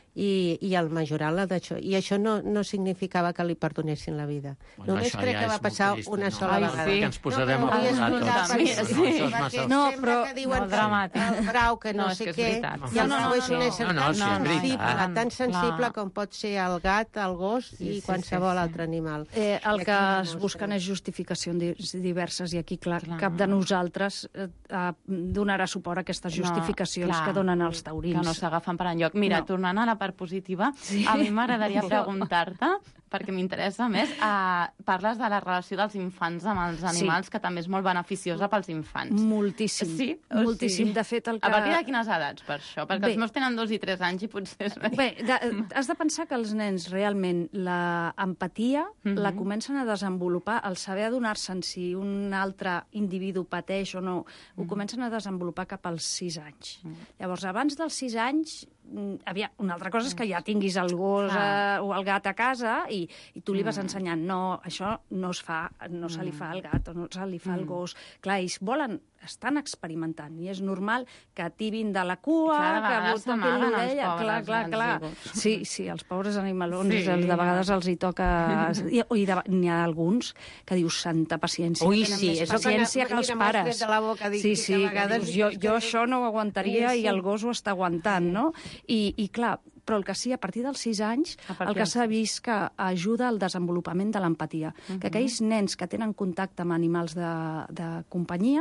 [SPEAKER 7] i, i el majoral la d'això. I això no, no significava que li perdonessin la vida.
[SPEAKER 8] Bueno,
[SPEAKER 7] Només crec
[SPEAKER 8] ja
[SPEAKER 7] que va passar
[SPEAKER 8] trista,
[SPEAKER 7] una
[SPEAKER 8] no?
[SPEAKER 7] sola
[SPEAKER 8] Ai,
[SPEAKER 7] vegada.
[SPEAKER 8] sí. Que ens posarem
[SPEAKER 7] no,
[SPEAKER 8] a posar
[SPEAKER 7] no,
[SPEAKER 8] tots.
[SPEAKER 7] sí,
[SPEAKER 8] No,
[SPEAKER 7] sí,
[SPEAKER 8] això és massa...
[SPEAKER 7] no,
[SPEAKER 14] però...
[SPEAKER 7] que diuen
[SPEAKER 9] molt dramàtic.
[SPEAKER 7] que el brau, que no,
[SPEAKER 9] No, és
[SPEAKER 7] sé
[SPEAKER 9] que és
[SPEAKER 7] què,
[SPEAKER 9] veritat.
[SPEAKER 7] i el
[SPEAKER 9] No, no,
[SPEAKER 7] brau és un
[SPEAKER 9] no,
[SPEAKER 7] ésser
[SPEAKER 8] no, no,
[SPEAKER 7] tan
[SPEAKER 8] sí, és veritat.
[SPEAKER 7] sensible, tan sensible
[SPEAKER 9] Clar.
[SPEAKER 7] com pot ser el gat, el gos
[SPEAKER 9] Sí,
[SPEAKER 7] i
[SPEAKER 9] sí,
[SPEAKER 7] qualsevol
[SPEAKER 9] sí, sí.
[SPEAKER 7] altre animal.
[SPEAKER 14] Eh, el
[SPEAKER 7] I
[SPEAKER 14] que
[SPEAKER 7] aquí
[SPEAKER 14] es
[SPEAKER 7] demostra.
[SPEAKER 14] busquen és justificacions diverses i aquí, clar,
[SPEAKER 9] Clar.
[SPEAKER 14] cap de nosaltres eh, eh, donarà suport a aquestes justificacions
[SPEAKER 9] clar,
[SPEAKER 14] que donen els taurins.
[SPEAKER 9] Que no s'agafen per enlloc. Mira,
[SPEAKER 14] No.
[SPEAKER 9] tornant a la part positiva,
[SPEAKER 14] Sí.
[SPEAKER 9] a mi m'agradaria preguntar-te, perquè m'interessa més, uh, parles de la relació dels infants amb els animals, sí. que també és molt beneficiosa pels infants.
[SPEAKER 14] Moltíssim.
[SPEAKER 9] Sí? O
[SPEAKER 14] Moltíssim.
[SPEAKER 9] sigui,
[SPEAKER 14] De fet, el que...
[SPEAKER 9] A partir de quines edats, per això? Perquè
[SPEAKER 14] Bé.
[SPEAKER 9] els meus tenen dos i tres anys i potser... És...
[SPEAKER 14] Bé, de, has de pensar que els nens realment la empatia
[SPEAKER 9] Mhm.
[SPEAKER 14] la comencen a desenvolupar, el saber adonar-se'n si un altre individu pateix o no, ho comencen a desenvolupar cap als sis anys. Llavors, abans dels sis anys, mm, aviam, una altra cosa és que ja tinguis el gos
[SPEAKER 9] Ah.
[SPEAKER 14] eh, o el gat a casa i, i tu li vas ensenyant, no, això no es fa, no se li fa al gat o no se li fa al gos. Clar, ells volen, estan experimentant i és normal que tibin de la cua,
[SPEAKER 9] Clar, de
[SPEAKER 14] que
[SPEAKER 9] vegades
[SPEAKER 14] toquin
[SPEAKER 9] s'amaguen els
[SPEAKER 14] l'orella.
[SPEAKER 9] pobres,
[SPEAKER 14] Clar, clar,
[SPEAKER 9] els
[SPEAKER 14] clar.
[SPEAKER 9] zigots.
[SPEAKER 14] Sí, sí, els pobres animalons,
[SPEAKER 9] Sí.
[SPEAKER 14] sí. de vegades els hi toca... I, i de, n'hi ha alguns que dius santa paciència.
[SPEAKER 7] Ui,
[SPEAKER 14] tenen
[SPEAKER 7] sí,
[SPEAKER 14] més
[SPEAKER 7] això que
[SPEAKER 14] paciència
[SPEAKER 7] na-
[SPEAKER 14] que els
[SPEAKER 7] mira, m'has
[SPEAKER 14] pares.
[SPEAKER 7] tret de la boca, dic,
[SPEAKER 14] sí,
[SPEAKER 7] que
[SPEAKER 14] sí,
[SPEAKER 7] a vegades
[SPEAKER 14] dius, jo,
[SPEAKER 7] dius
[SPEAKER 14] jo
[SPEAKER 7] que-
[SPEAKER 14] això no ho aguantaria
[SPEAKER 7] Sí, sí.
[SPEAKER 14] i el gos ho està aguantant, no? I, i clar, però el que sí, a partir dels sis anys,
[SPEAKER 9] A partir
[SPEAKER 14] el que
[SPEAKER 9] dels
[SPEAKER 14] s'ha vist que ajuda al desenvolupament de l'empatia. Que aquells nens que tenen contacte amb animals de, de companyia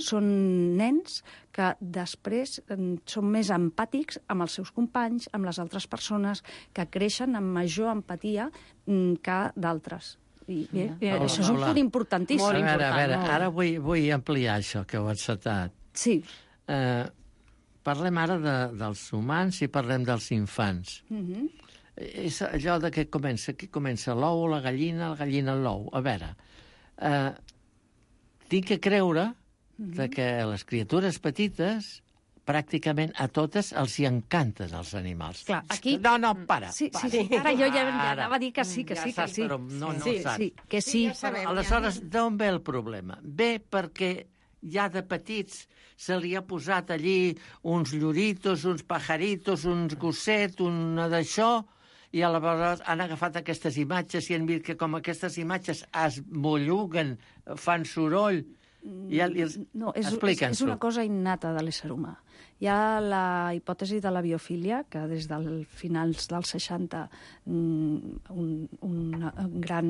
[SPEAKER 14] són nens que després eh, són més empàtics amb els seus companys, amb les altres persones, que creixen amb major empatia mm, que d'altres. I bé, eh,
[SPEAKER 8] Paula,
[SPEAKER 14] això és un
[SPEAKER 8] Paula.
[SPEAKER 14] punt importantíssim.
[SPEAKER 8] A veure, a veure,
[SPEAKER 9] molt.
[SPEAKER 8] ara vull, vull ampliar això que heu encetat.
[SPEAKER 14] Sí.
[SPEAKER 8] Eh, parlem ara de, dels humans i parlem dels infants.
[SPEAKER 14] Mhm.
[SPEAKER 8] És allò de que comença, aquí comença l'ou, la gallina, la gallina, l'ou. A veure, eh, tinc que creure de que les criatures petites pràcticament a totes els hi encanten els animals.
[SPEAKER 14] Clar, aquí...
[SPEAKER 8] No, no, para.
[SPEAKER 14] Sí,
[SPEAKER 8] para.
[SPEAKER 14] sí, sí. Ara jo ja, ja
[SPEAKER 8] Ara.
[SPEAKER 14] anava a dir que sí, que
[SPEAKER 8] Ja
[SPEAKER 14] sí, que
[SPEAKER 8] saps,
[SPEAKER 14] sí.
[SPEAKER 8] però no, no
[SPEAKER 14] sí,
[SPEAKER 8] saps.
[SPEAKER 14] sí, que sí.
[SPEAKER 7] ja sabem.
[SPEAKER 8] Aleshores, d'on ve el problema? Ve perquè ja de petits se li ha posat allí uns lloritos, uns pajaritos, uns gossets, una d'això, i aleshores han agafat aquestes imatges i han vist que com aquestes imatges es molluguen, fan soroll, i ja els...
[SPEAKER 14] No, és, és,
[SPEAKER 8] Explica'ns-ho.
[SPEAKER 14] és una cosa innata de l'ésser humà. Hi ha la hipòtesi de la biofília, que des dels finals dels seixanta un, un, un gran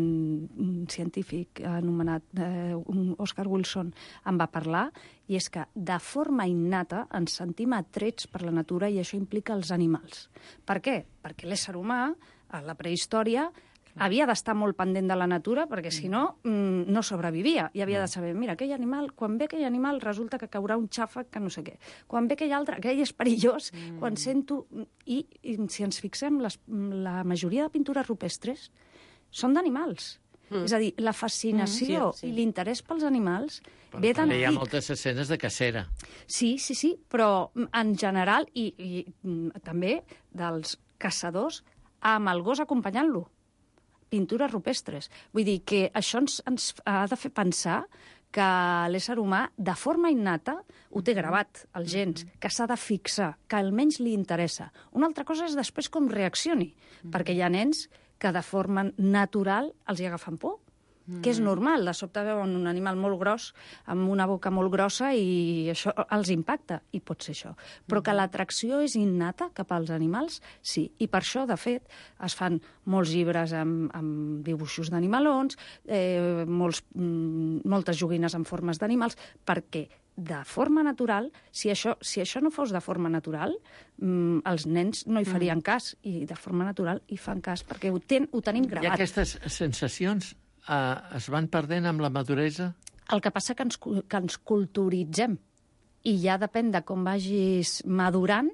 [SPEAKER 14] científic anomenat eh, un Oscar Wilson en va parlar, i és que de forma innata ens sentim atrets per la natura i això implica els animals. Per què? Perquè l'ésser humà, a la prehistòria, havia d'estar molt pendent de la natura perquè, si no, mm, no sobrevivia. I havia de saber, mira, aquell animal, quan ve aquell animal, resulta que caurà un xàfec que no sé què. Quan ve aquell altre, aquell és perillós. Mm. Quan sento... I, I si ens fixem, les, la majoria de pintures rupestres són d'animals. Mm. És a dir, la fascinació mm, sí, sí. i l'interès pels animals
[SPEAKER 8] Però
[SPEAKER 14] ve
[SPEAKER 8] també hi ha
[SPEAKER 14] d'antic.
[SPEAKER 8] moltes escenes de cacera.
[SPEAKER 14] Sí, sí, sí, però en general, i, i mm, també dels caçadors amb el gos acompanyant-lo. Pintures rupestres. Vull dir que això ens, ens ha de fer pensar que l'ésser humà, de forma innata, ho té gravat, als gens, que s'ha de fixar, que almenys li interessa. Una altra cosa és després com reaccioni, perquè hi ha nens que de forma natural els hi agafen por. Mm. Que és normal, de sobte veuen un animal molt gros, amb una boca molt grossa, i això els impacta, i pot ser això. Però que l'atracció és innata cap als animals, sí. I per això, de fet, es fan molts llibres amb, amb dibuixos d'animalons, eh, molts, mm, moltes joguines en formes d'animals, perquè de forma natural, si això, si això no fos de forma natural, mm, els nens no hi farien mm. cas, i de forma natural hi fan cas, perquè ho, ten, ho tenim gravat.
[SPEAKER 8] I aquestes sensacions Uh, es van perdent amb la maduresa?
[SPEAKER 14] El que passa que ens, que ens culturitzem i ja depèn de com vagis madurant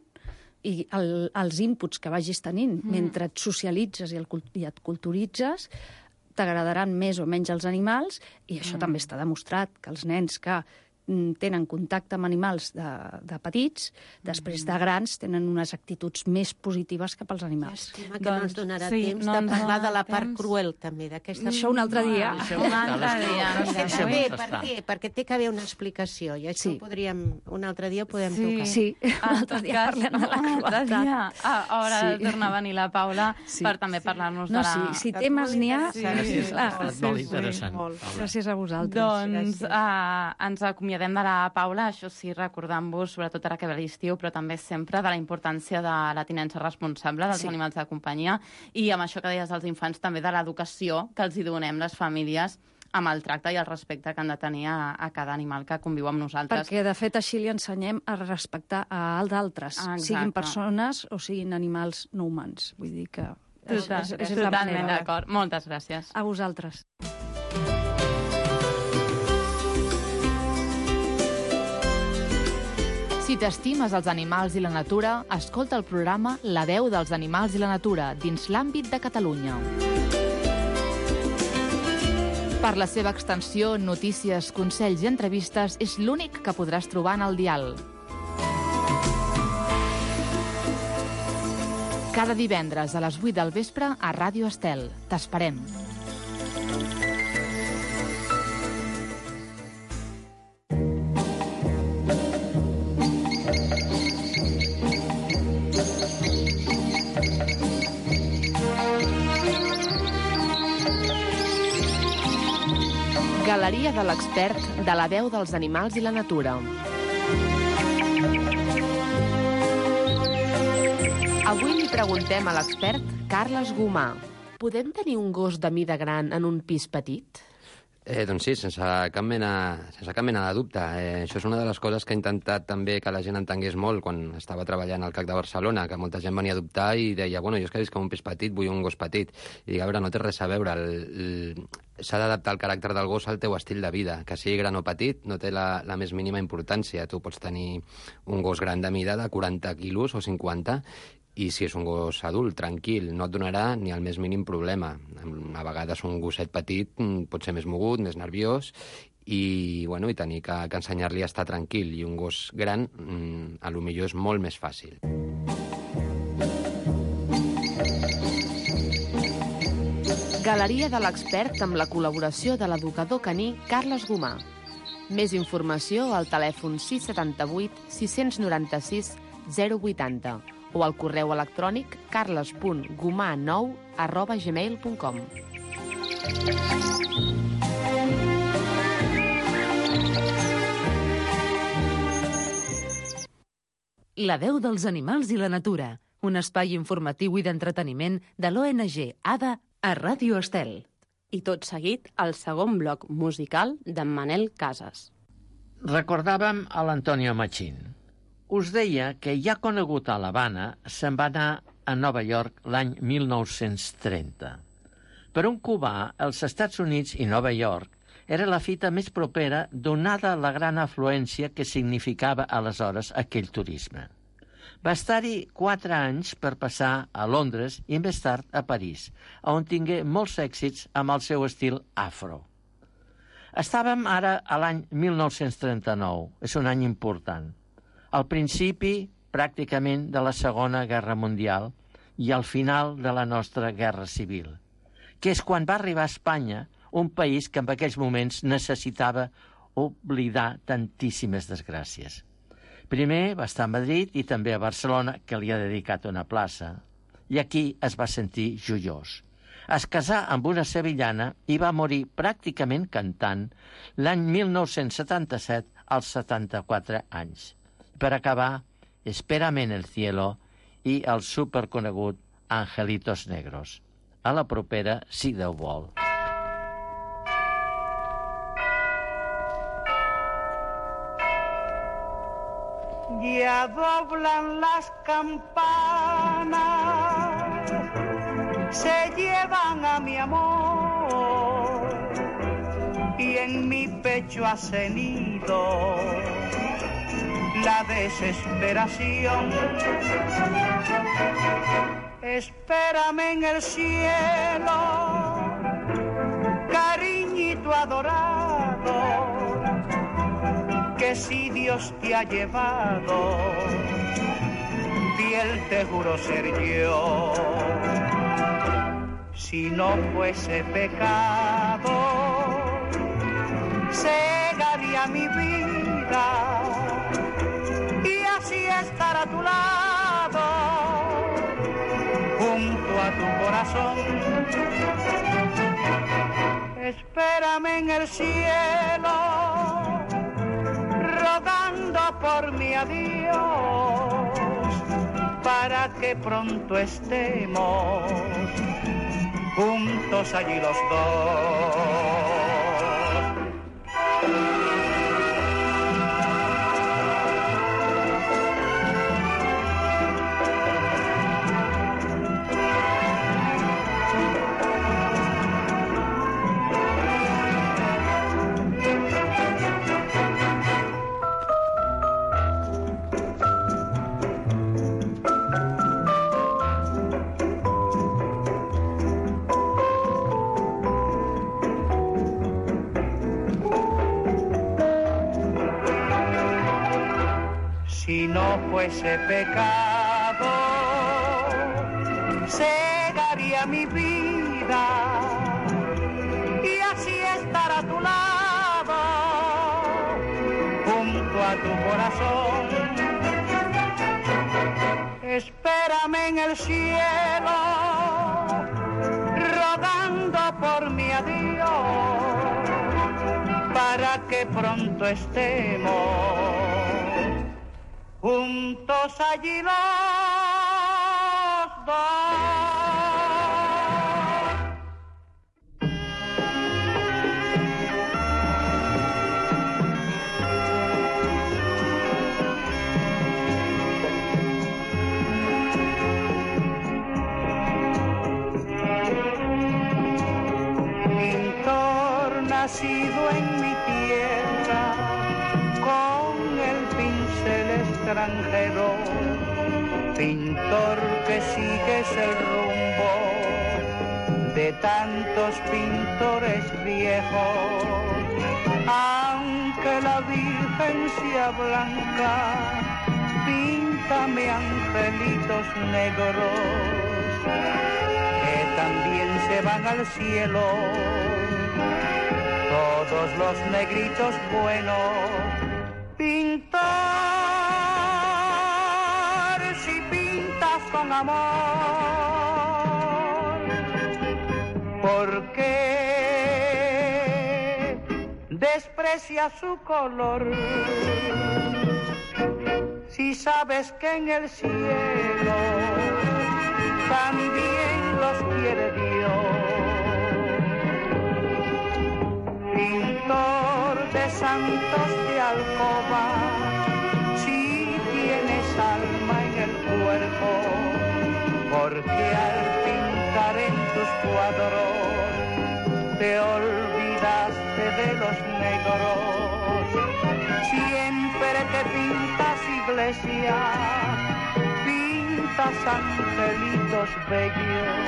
[SPEAKER 14] i el, els inputs que vagis tenint mm. mentre et socialitzes i, el, i et culturitzes, t'agradaran més o menys els animals, i això mm. també està demostrat, que els nens que tenen contacte amb animals de, de petits, després de grans tenen unes actituds més positives cap als animals.
[SPEAKER 7] Llàstima que doncs, no ens donarà sí, temps no de parlar de la part temps. cruel, també, d'aquesta...
[SPEAKER 14] Això un altre dia.
[SPEAKER 7] No, això un altre dia. No sé bé, per què? Perquè té que haver una explicació, i això sí. podríem, un altre dia ho podem
[SPEAKER 9] sí.
[SPEAKER 7] tocar.
[SPEAKER 14] Sí, un altre dia parlem de la crueltat.
[SPEAKER 9] A hora sí. de tornar a venir la Paula
[SPEAKER 14] sí.
[SPEAKER 9] per també parlar-nos
[SPEAKER 14] no,
[SPEAKER 9] de la...
[SPEAKER 14] Sí, si temes n'hi ha...
[SPEAKER 9] Sí.
[SPEAKER 8] Gràcies,
[SPEAKER 14] clar,
[SPEAKER 8] és molt interessant.
[SPEAKER 14] Molt. Gràcies a vosaltres.
[SPEAKER 9] Doncs uh, ens acomiadem de la Paula, això sí, recordant-vos, sobretot ara que ve l'estiu, però també sempre de la importància de la tinença responsable dels sí. animals de companyia i amb això que deies dels infants també de l'educació que els hi donem les famílies amb el tracte i el respecte que han de tenir a, a cada animal que conviu amb nosaltres.
[SPEAKER 14] Perquè, de fet, així li ensenyem a respectar a d'altres, ah, siguin persones o siguin animals no humans. Vull dir que...
[SPEAKER 9] Total, és, és, és totalment d'acord. Moltes gràcies.
[SPEAKER 14] A vosaltres.
[SPEAKER 11] Si t'estimes els animals i la natura, escolta el programa La veu dels animals i la natura dins l'àmbit de Catalunya. Per la seva extensió, notícies, consells i entrevistes és l'únic que podràs trobar en el dial. Cada divendres a les vuit del vespre a Ràdio Estel. T'esperem. Galeria de l'expert de la veu dels animals i la natura. Avui li preguntem a l'expert Carles Gomà. Podem tenir un gos de mida gran en un pis petit?
[SPEAKER 15] Eh, doncs sí, sense cap mena, sense cap mena de dubte. Eh, això és una de les coses que he intentat també que la gent entengués molt quan estava treballant al C A C de Barcelona, que molta gent venia a dubtar i deia, bueno, jo és que visc en un pis petit, vull un gos petit. I dic, a veure, no té res a veure. S'ha d'adaptar el caràcter del gos al teu estil de vida. Que sigui gran o petit no té la, la més mínima importància. Tu pots tenir un gos gran de mida de quaranta quilos o cinquanta i si és un gos adult, tranquil, no et donarà ni el més mínim problema. A vegades un gosset petit pot ser més mogut, més nerviós, i, bueno, i tenir que, que ensenyar-li a estar tranquil. I un gos gran, a lo millor és molt més fàcil.
[SPEAKER 11] Galeria de l'expert amb la col·laboració de l'educador caní Carles Gomà. Més informació al telèfon sis set vuit sis nou sis zero vuitanta o al correu electrònic carles punt gomà nou arroba gmail punt com.
[SPEAKER 10] La veu dels animals i la natura, un espai informatiu i d'entreteniment de l'O N G ADA a Ràdio Estel.
[SPEAKER 9] I tot seguit, el segon bloc musical d'en Manel Casas.
[SPEAKER 8] Recordàvem a l'Antonio Machín. Us deia que ja conegut a l'Havana se'n va anar a Nova York l'any mil nou-cents trenta. Per un cubà, els Estats Units i Nova York era la fita més propera donada la gran afluència que significava aleshores aquell turisme. Va estar-hi quatre anys per passar a Londres i més tard a París, on tingué molts èxits amb el seu estil afro. Estàvem ara a l'any mil nou-cents trenta-nou, és un any important. Al principi, pràcticament, de la Segona Guerra Mundial i al final de la nostra Guerra Civil, que és quan va arribar a Espanya, un país que en aquells moments necessitava oblidar tantíssimes desgràcies. Primer va estar a Madrid i també a Barcelona, que li ha dedicat una plaça, i aquí es va sentir joiós. Es casà amb una sevillana i va morir pràcticament cantant l'any mil nou-cents setanta-set als setanta-quatre anys. Per acabar, Espérame en el cielo i el superconegut Angelitos Negros. A la propera, si Déu vol.
[SPEAKER 6] Ya doblan las campanas, se llevan a mi amor y en mi pecho ha cenido la desesperación. Espérame en el cielo, cariñito adorado, que que si Dios te ha llevado, fiel te juro ser yo. Si no fuese pecado, cegaría mi vida y así estar a tu lado, junto a tu corazón. Espérame en el cielo, rogando por mi adiós, para que pronto estemos juntos allí los dos. Si no fuese pecado, cegaría mi vida y así estar a tu lado, junto a tu corazón. Espérame en el cielo, rogando por mi adiós, para que pronto estemos juntos allí los dos. Pintor nacido en mi tierra, con el pincel extranjero, pintor que sigues el rumbo de tantos pintores viejos, aunque la Virgen sea blanca, píntame angelitos negros que también se van al cielo, todos los negritos buenos. Pintor, si pintas con amor, ¿por qué desprecias su color? Si sabes que en el cielo también los quiere Dios. Pintor de santos de alcoba, si tienes alma en el cuerpo, porque al pintar en tus cuadros te olvidaste de los negros. Siempre que pintas iglesias, pintas angelitos bellos,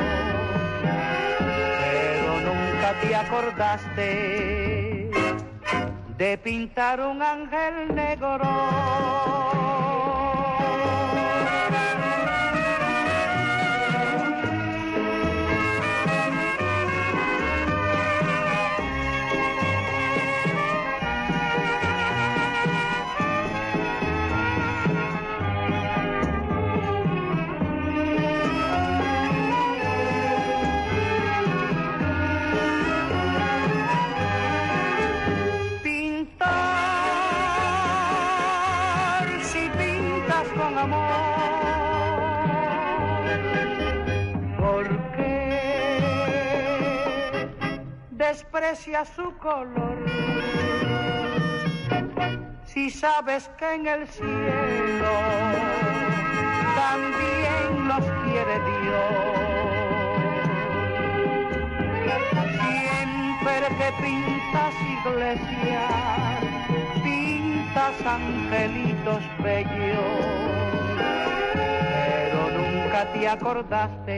[SPEAKER 6] pero nunca te acordaste de pintar un ángel negro. Desprecia su color, si sabes que en el cielo también los quiere Dios. Siempre que pintas iglesias, pintas angelitos bellos, pero nunca te acordaste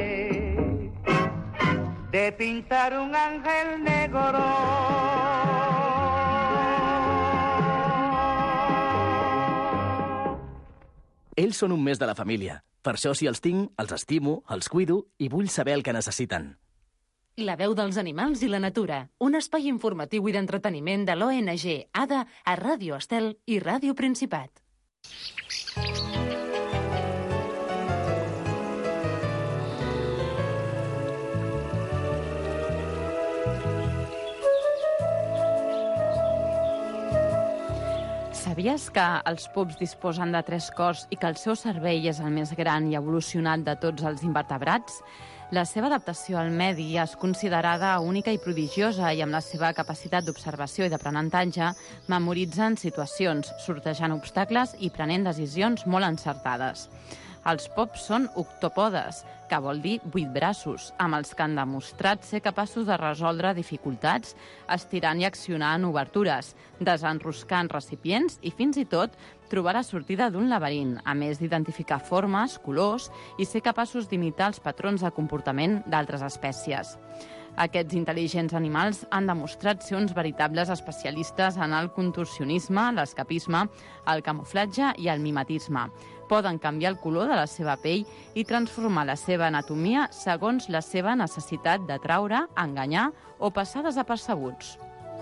[SPEAKER 6] de pintar un ángel negro.
[SPEAKER 16] Ells són un mes de la família. Per això, si els tinc, els estimo, els cuido i vull saber el que necessiten.
[SPEAKER 10] La veu dels animals i la natura, un espai informatiu i d'entreteniment de l'O N G A D A a Ràdio Estel i Ràdio Principat.
[SPEAKER 9] Sabies que els pups disposen de tres cors i que el seu cervell és el més gran i evolucionat de tots els invertebrats? La seva adaptació al medi és considerada única i prodigiosa i amb la seva capacitat d'observació i d'aprenentatge memoritzen situacions, sortejant obstacles i prenent decisions molt encertades. Els pups són octòpodes, que vol dir vuit braços, amb els que han demostrat ser capaços de resoldre dificultats, estirant i accionant obertures, desenroscant recipients i fins i tot trobar la sortida d'un laberint, a més d'identificar formes, colors i ser capaços d'imitar els patrons de comportament d'altres espècies. Aquests intel·ligents animals han demostrat ser uns veritables especialistes en el contorsionisme, l'escapisme, el camuflatge i el mimetisme. Poden canviar el color de la seva pell i transformar la seva anatomia segons la seva necessitat d'atraure, enganyar o passar desapercebuts.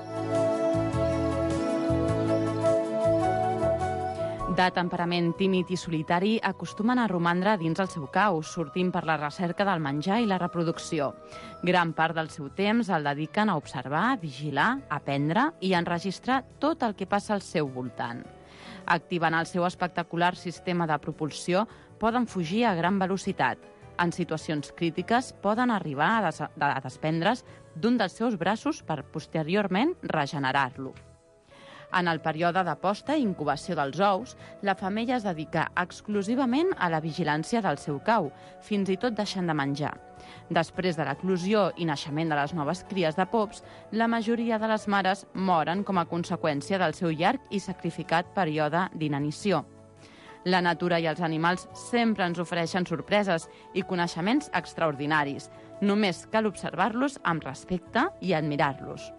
[SPEAKER 9] De temperament tímid i solitari, acostumen a romandre dins el seu cau, sortint per la recerca del menjar i la reproducció. Gran part del seu temps el dediquen a observar, vigilar, aprendre i enregistrar tot el que passa al seu voltant. Activant el seu espectacular sistema de propulsió, poden fugir a gran velocitat. En situacions crítiques, poden arribar a, des a desprendre's d'un dels seus braços per posteriorment regenerar-lo. En el període de posta i incubació dels ous, la femella es dedica exclusivament a la vigilància del seu cau, fins i tot deixant de menjar. Després de l'eclosió i naixement de les noves cries de pups, la majoria de les mares moren com a conseqüència del seu llarg i sacrificat període d'inanició. La natura i els animals sempre ens ofereixen sorpreses i coneixements extraordinaris. Només cal observar-los amb respecte i admirar-los.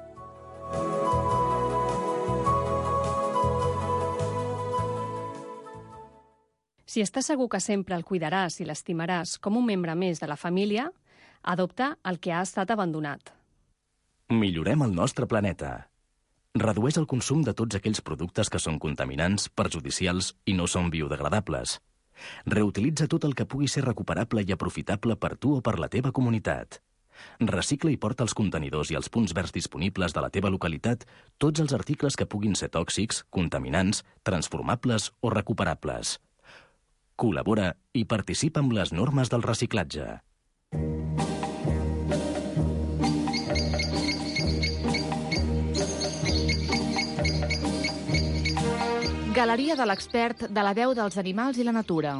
[SPEAKER 17] Si estàs segur que sempre el cuidaràs i l'estimaràs com un membre més de la família, adopta el que ha estat abandonat.
[SPEAKER 16] Millorem el nostre planeta. Redueix el consum de tots aquells productes que són contaminants, perjudicials i no són biodegradables. Reutilitza tot el que pugui ser recuperable i aprofitable per tu o per la teva comunitat. Recicla i porta als contenidors i als punts verds disponibles de la teva localitat tots els articles que puguin ser tòxics, contaminants, transformables o recuperables. Col·labora i participa amb les normes del reciclatge.
[SPEAKER 11] Galeria de l'expert de la veu dels animals i la natura.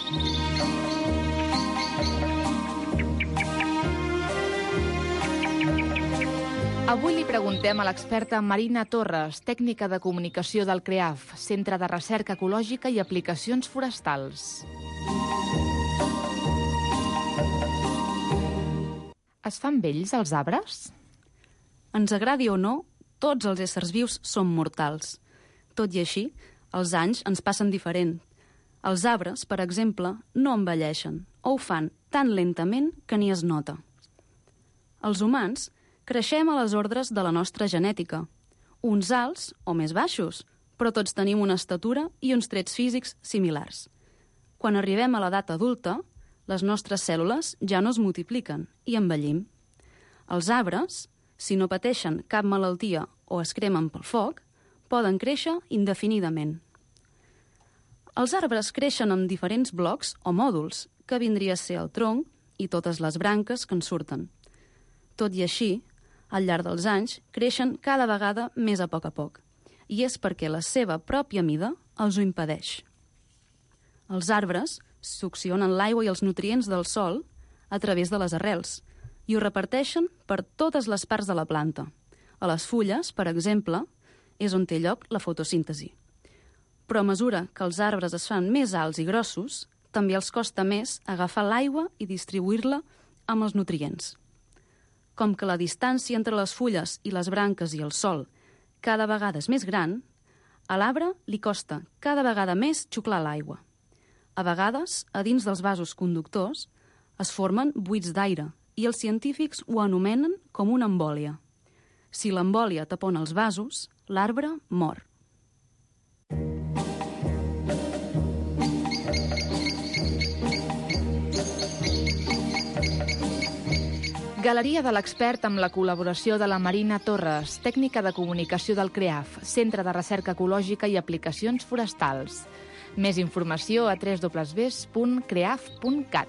[SPEAKER 11] Avui li preguntem a l'experta Marina Torres, tècnica de comunicació del CREAF, Centre de Recerca Ecològica i Aplicacions Forestals. Es fan vells els arbres?
[SPEAKER 14] Ens agradi o no, tots els éssers vius són mortals. Tot i així, els anys ens passen diferent. Els arbres, per exemple, no envelleixen, o ho fan tan lentament que ni es nota. Els humans creixem a les ordres de la nostra genètica. Uns alts o més baixos, però tots tenim una estatura i uns trets físics similars. Quan arribem a l'edat adulta, les nostres cèl·lules ja no es multipliquen i envellim. Els arbres, si no pateixen cap malaltia o es cremen pel foc, poden créixer indefinidament. Els arbres creixen en diferents blocs o mòduls, que vindria a ser el tronc i totes les branques que en surten. Tot i així, al llarg dels anys, creixen cada vegada més a poc a poc, i és perquè la seva pròpia mida els ho impedeix. Els arbres succionen l'aigua i els nutrients del sòl a través de les arrels i ho reparteixen per totes les parts de la planta. A les fulles, per exemple, és on té lloc la fotosíntesi. Però a mesura que els arbres es fan més alts i grossos, també els costa més agafar l'aigua i distribuir-la amb els nutrients. Com que la distància entre les fulles i les branques i el sòl cada vegada és més gran, a l'arbre li costa cada vegada més xuclar l'aigua. A vegades, a dins dels vasos conductors, es formen buits d'aire i els científics ho anomenen com una embòlia. Si l'embòlia tapona els vasos, l'arbre mor. Galeria de l'Expert amb la col·laboració de la Marina Torres, tècnica de comunicació del CREAF, Centre de Recerca Ecològica i Aplicacions Forestals. Més informació a w w w punt creaf punt cat.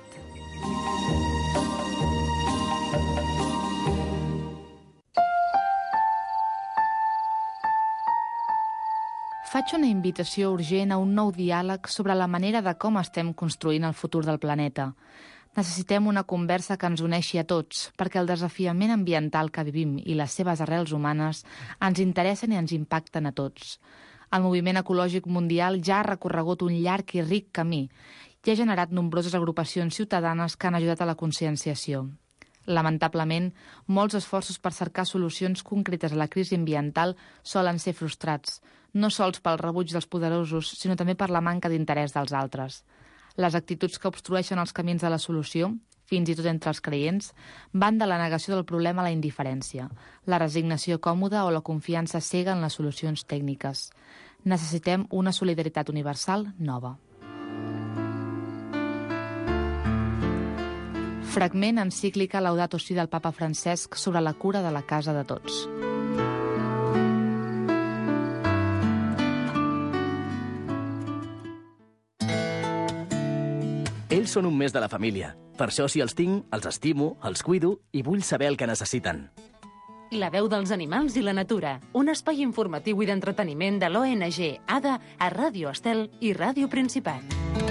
[SPEAKER 14] Faig una invitació urgent a un nou diàleg sobre la manera de com estem construint el futur del planeta. Necessitem una conversa que ens uneixi a tots, perquè el desafiament ambiental que vivim i les seves arrels humanes ens interessen i ens impacten a tots. El moviment ecològic mundial ja ha recorregut un llarg i ric camí i ha generat nombroses agrupacions ciutadanes que han ajudat a la conscienciació. Lamentablement, molts esforços per cercar solucions concretes a la crisi ambiental solen ser frustrats, no sols pel rebuig dels poderosos, sinó també per la manca d'interès dels altres. Les actituds que obstrueixen els camins de la solució, fins i tot entre els creients, van de la negació del problema a la indiferència, la resignació còmoda o la confiança cega en les solucions tècniques. Necessitem una solidaritat universal nova. Fragment encíclica Laudato Si del papa Francesc sobre la cura de la casa de tots.
[SPEAKER 16] Ells són un mes de la família. Per això, si els tinc, els estimo, els cuido i vull saber el que necessiten.
[SPEAKER 5] La veu dels animals i la natura. Un espai informatiu i d'entreteniment de l'O N G A D A a Ràdio Estel i Ràdio Principat.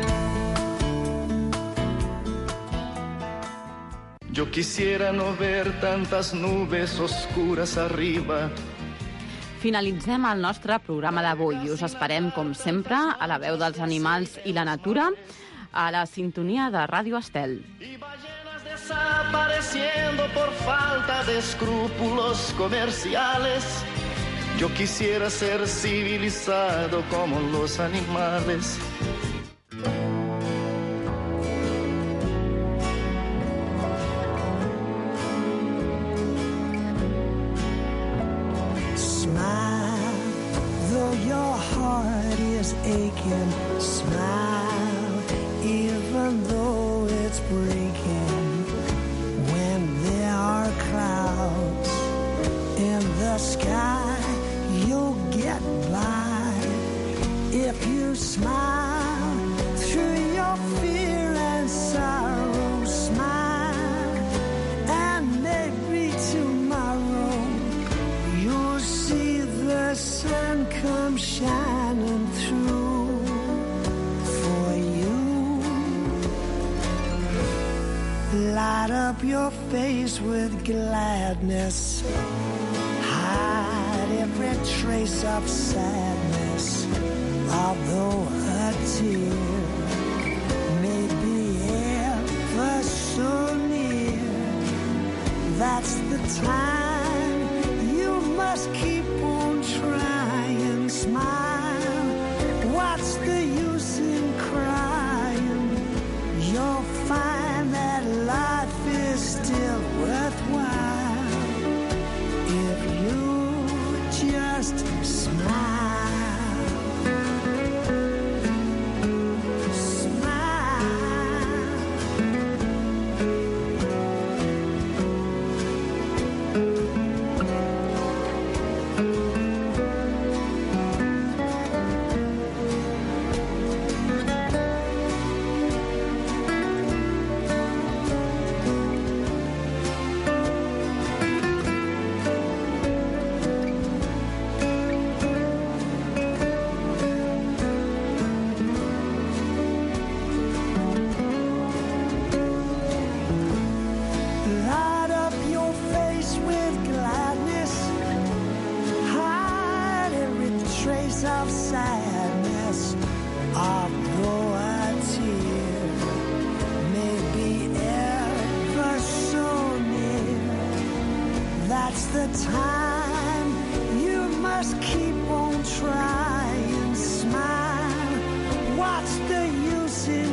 [SPEAKER 18] Yo quisiera no ver tantas nubes oscuras arriba.
[SPEAKER 9] Finalitzem el nostre programa d'avui. Us esperem, com sempre, a la veu dels animals i la natura, a la sintonia de Ràdio Estel.
[SPEAKER 18] Y ballenas desapareciendo por falta de escrúpulos comerciales. Yo quisiera ser civilizado como los animales.
[SPEAKER 19] Smile, though your heart is aching. Smile, even though it's breaking. When there are clouds in the sky, you'll get by. If you smile through your fear and sorrow, smile, and maybe tomorrow you'll see the sun come shining through for you. Light up your face with gladness. Hide every trace of sadness. Although a tear may be ever so near, that's the time you must keep on trying. Smile, what's the use in crying? You'll find that life is still worthwhile if you just smile. Of sadness, although a tear may be ever so near, that's the time you must keep on trying. Smile, what's the use dancing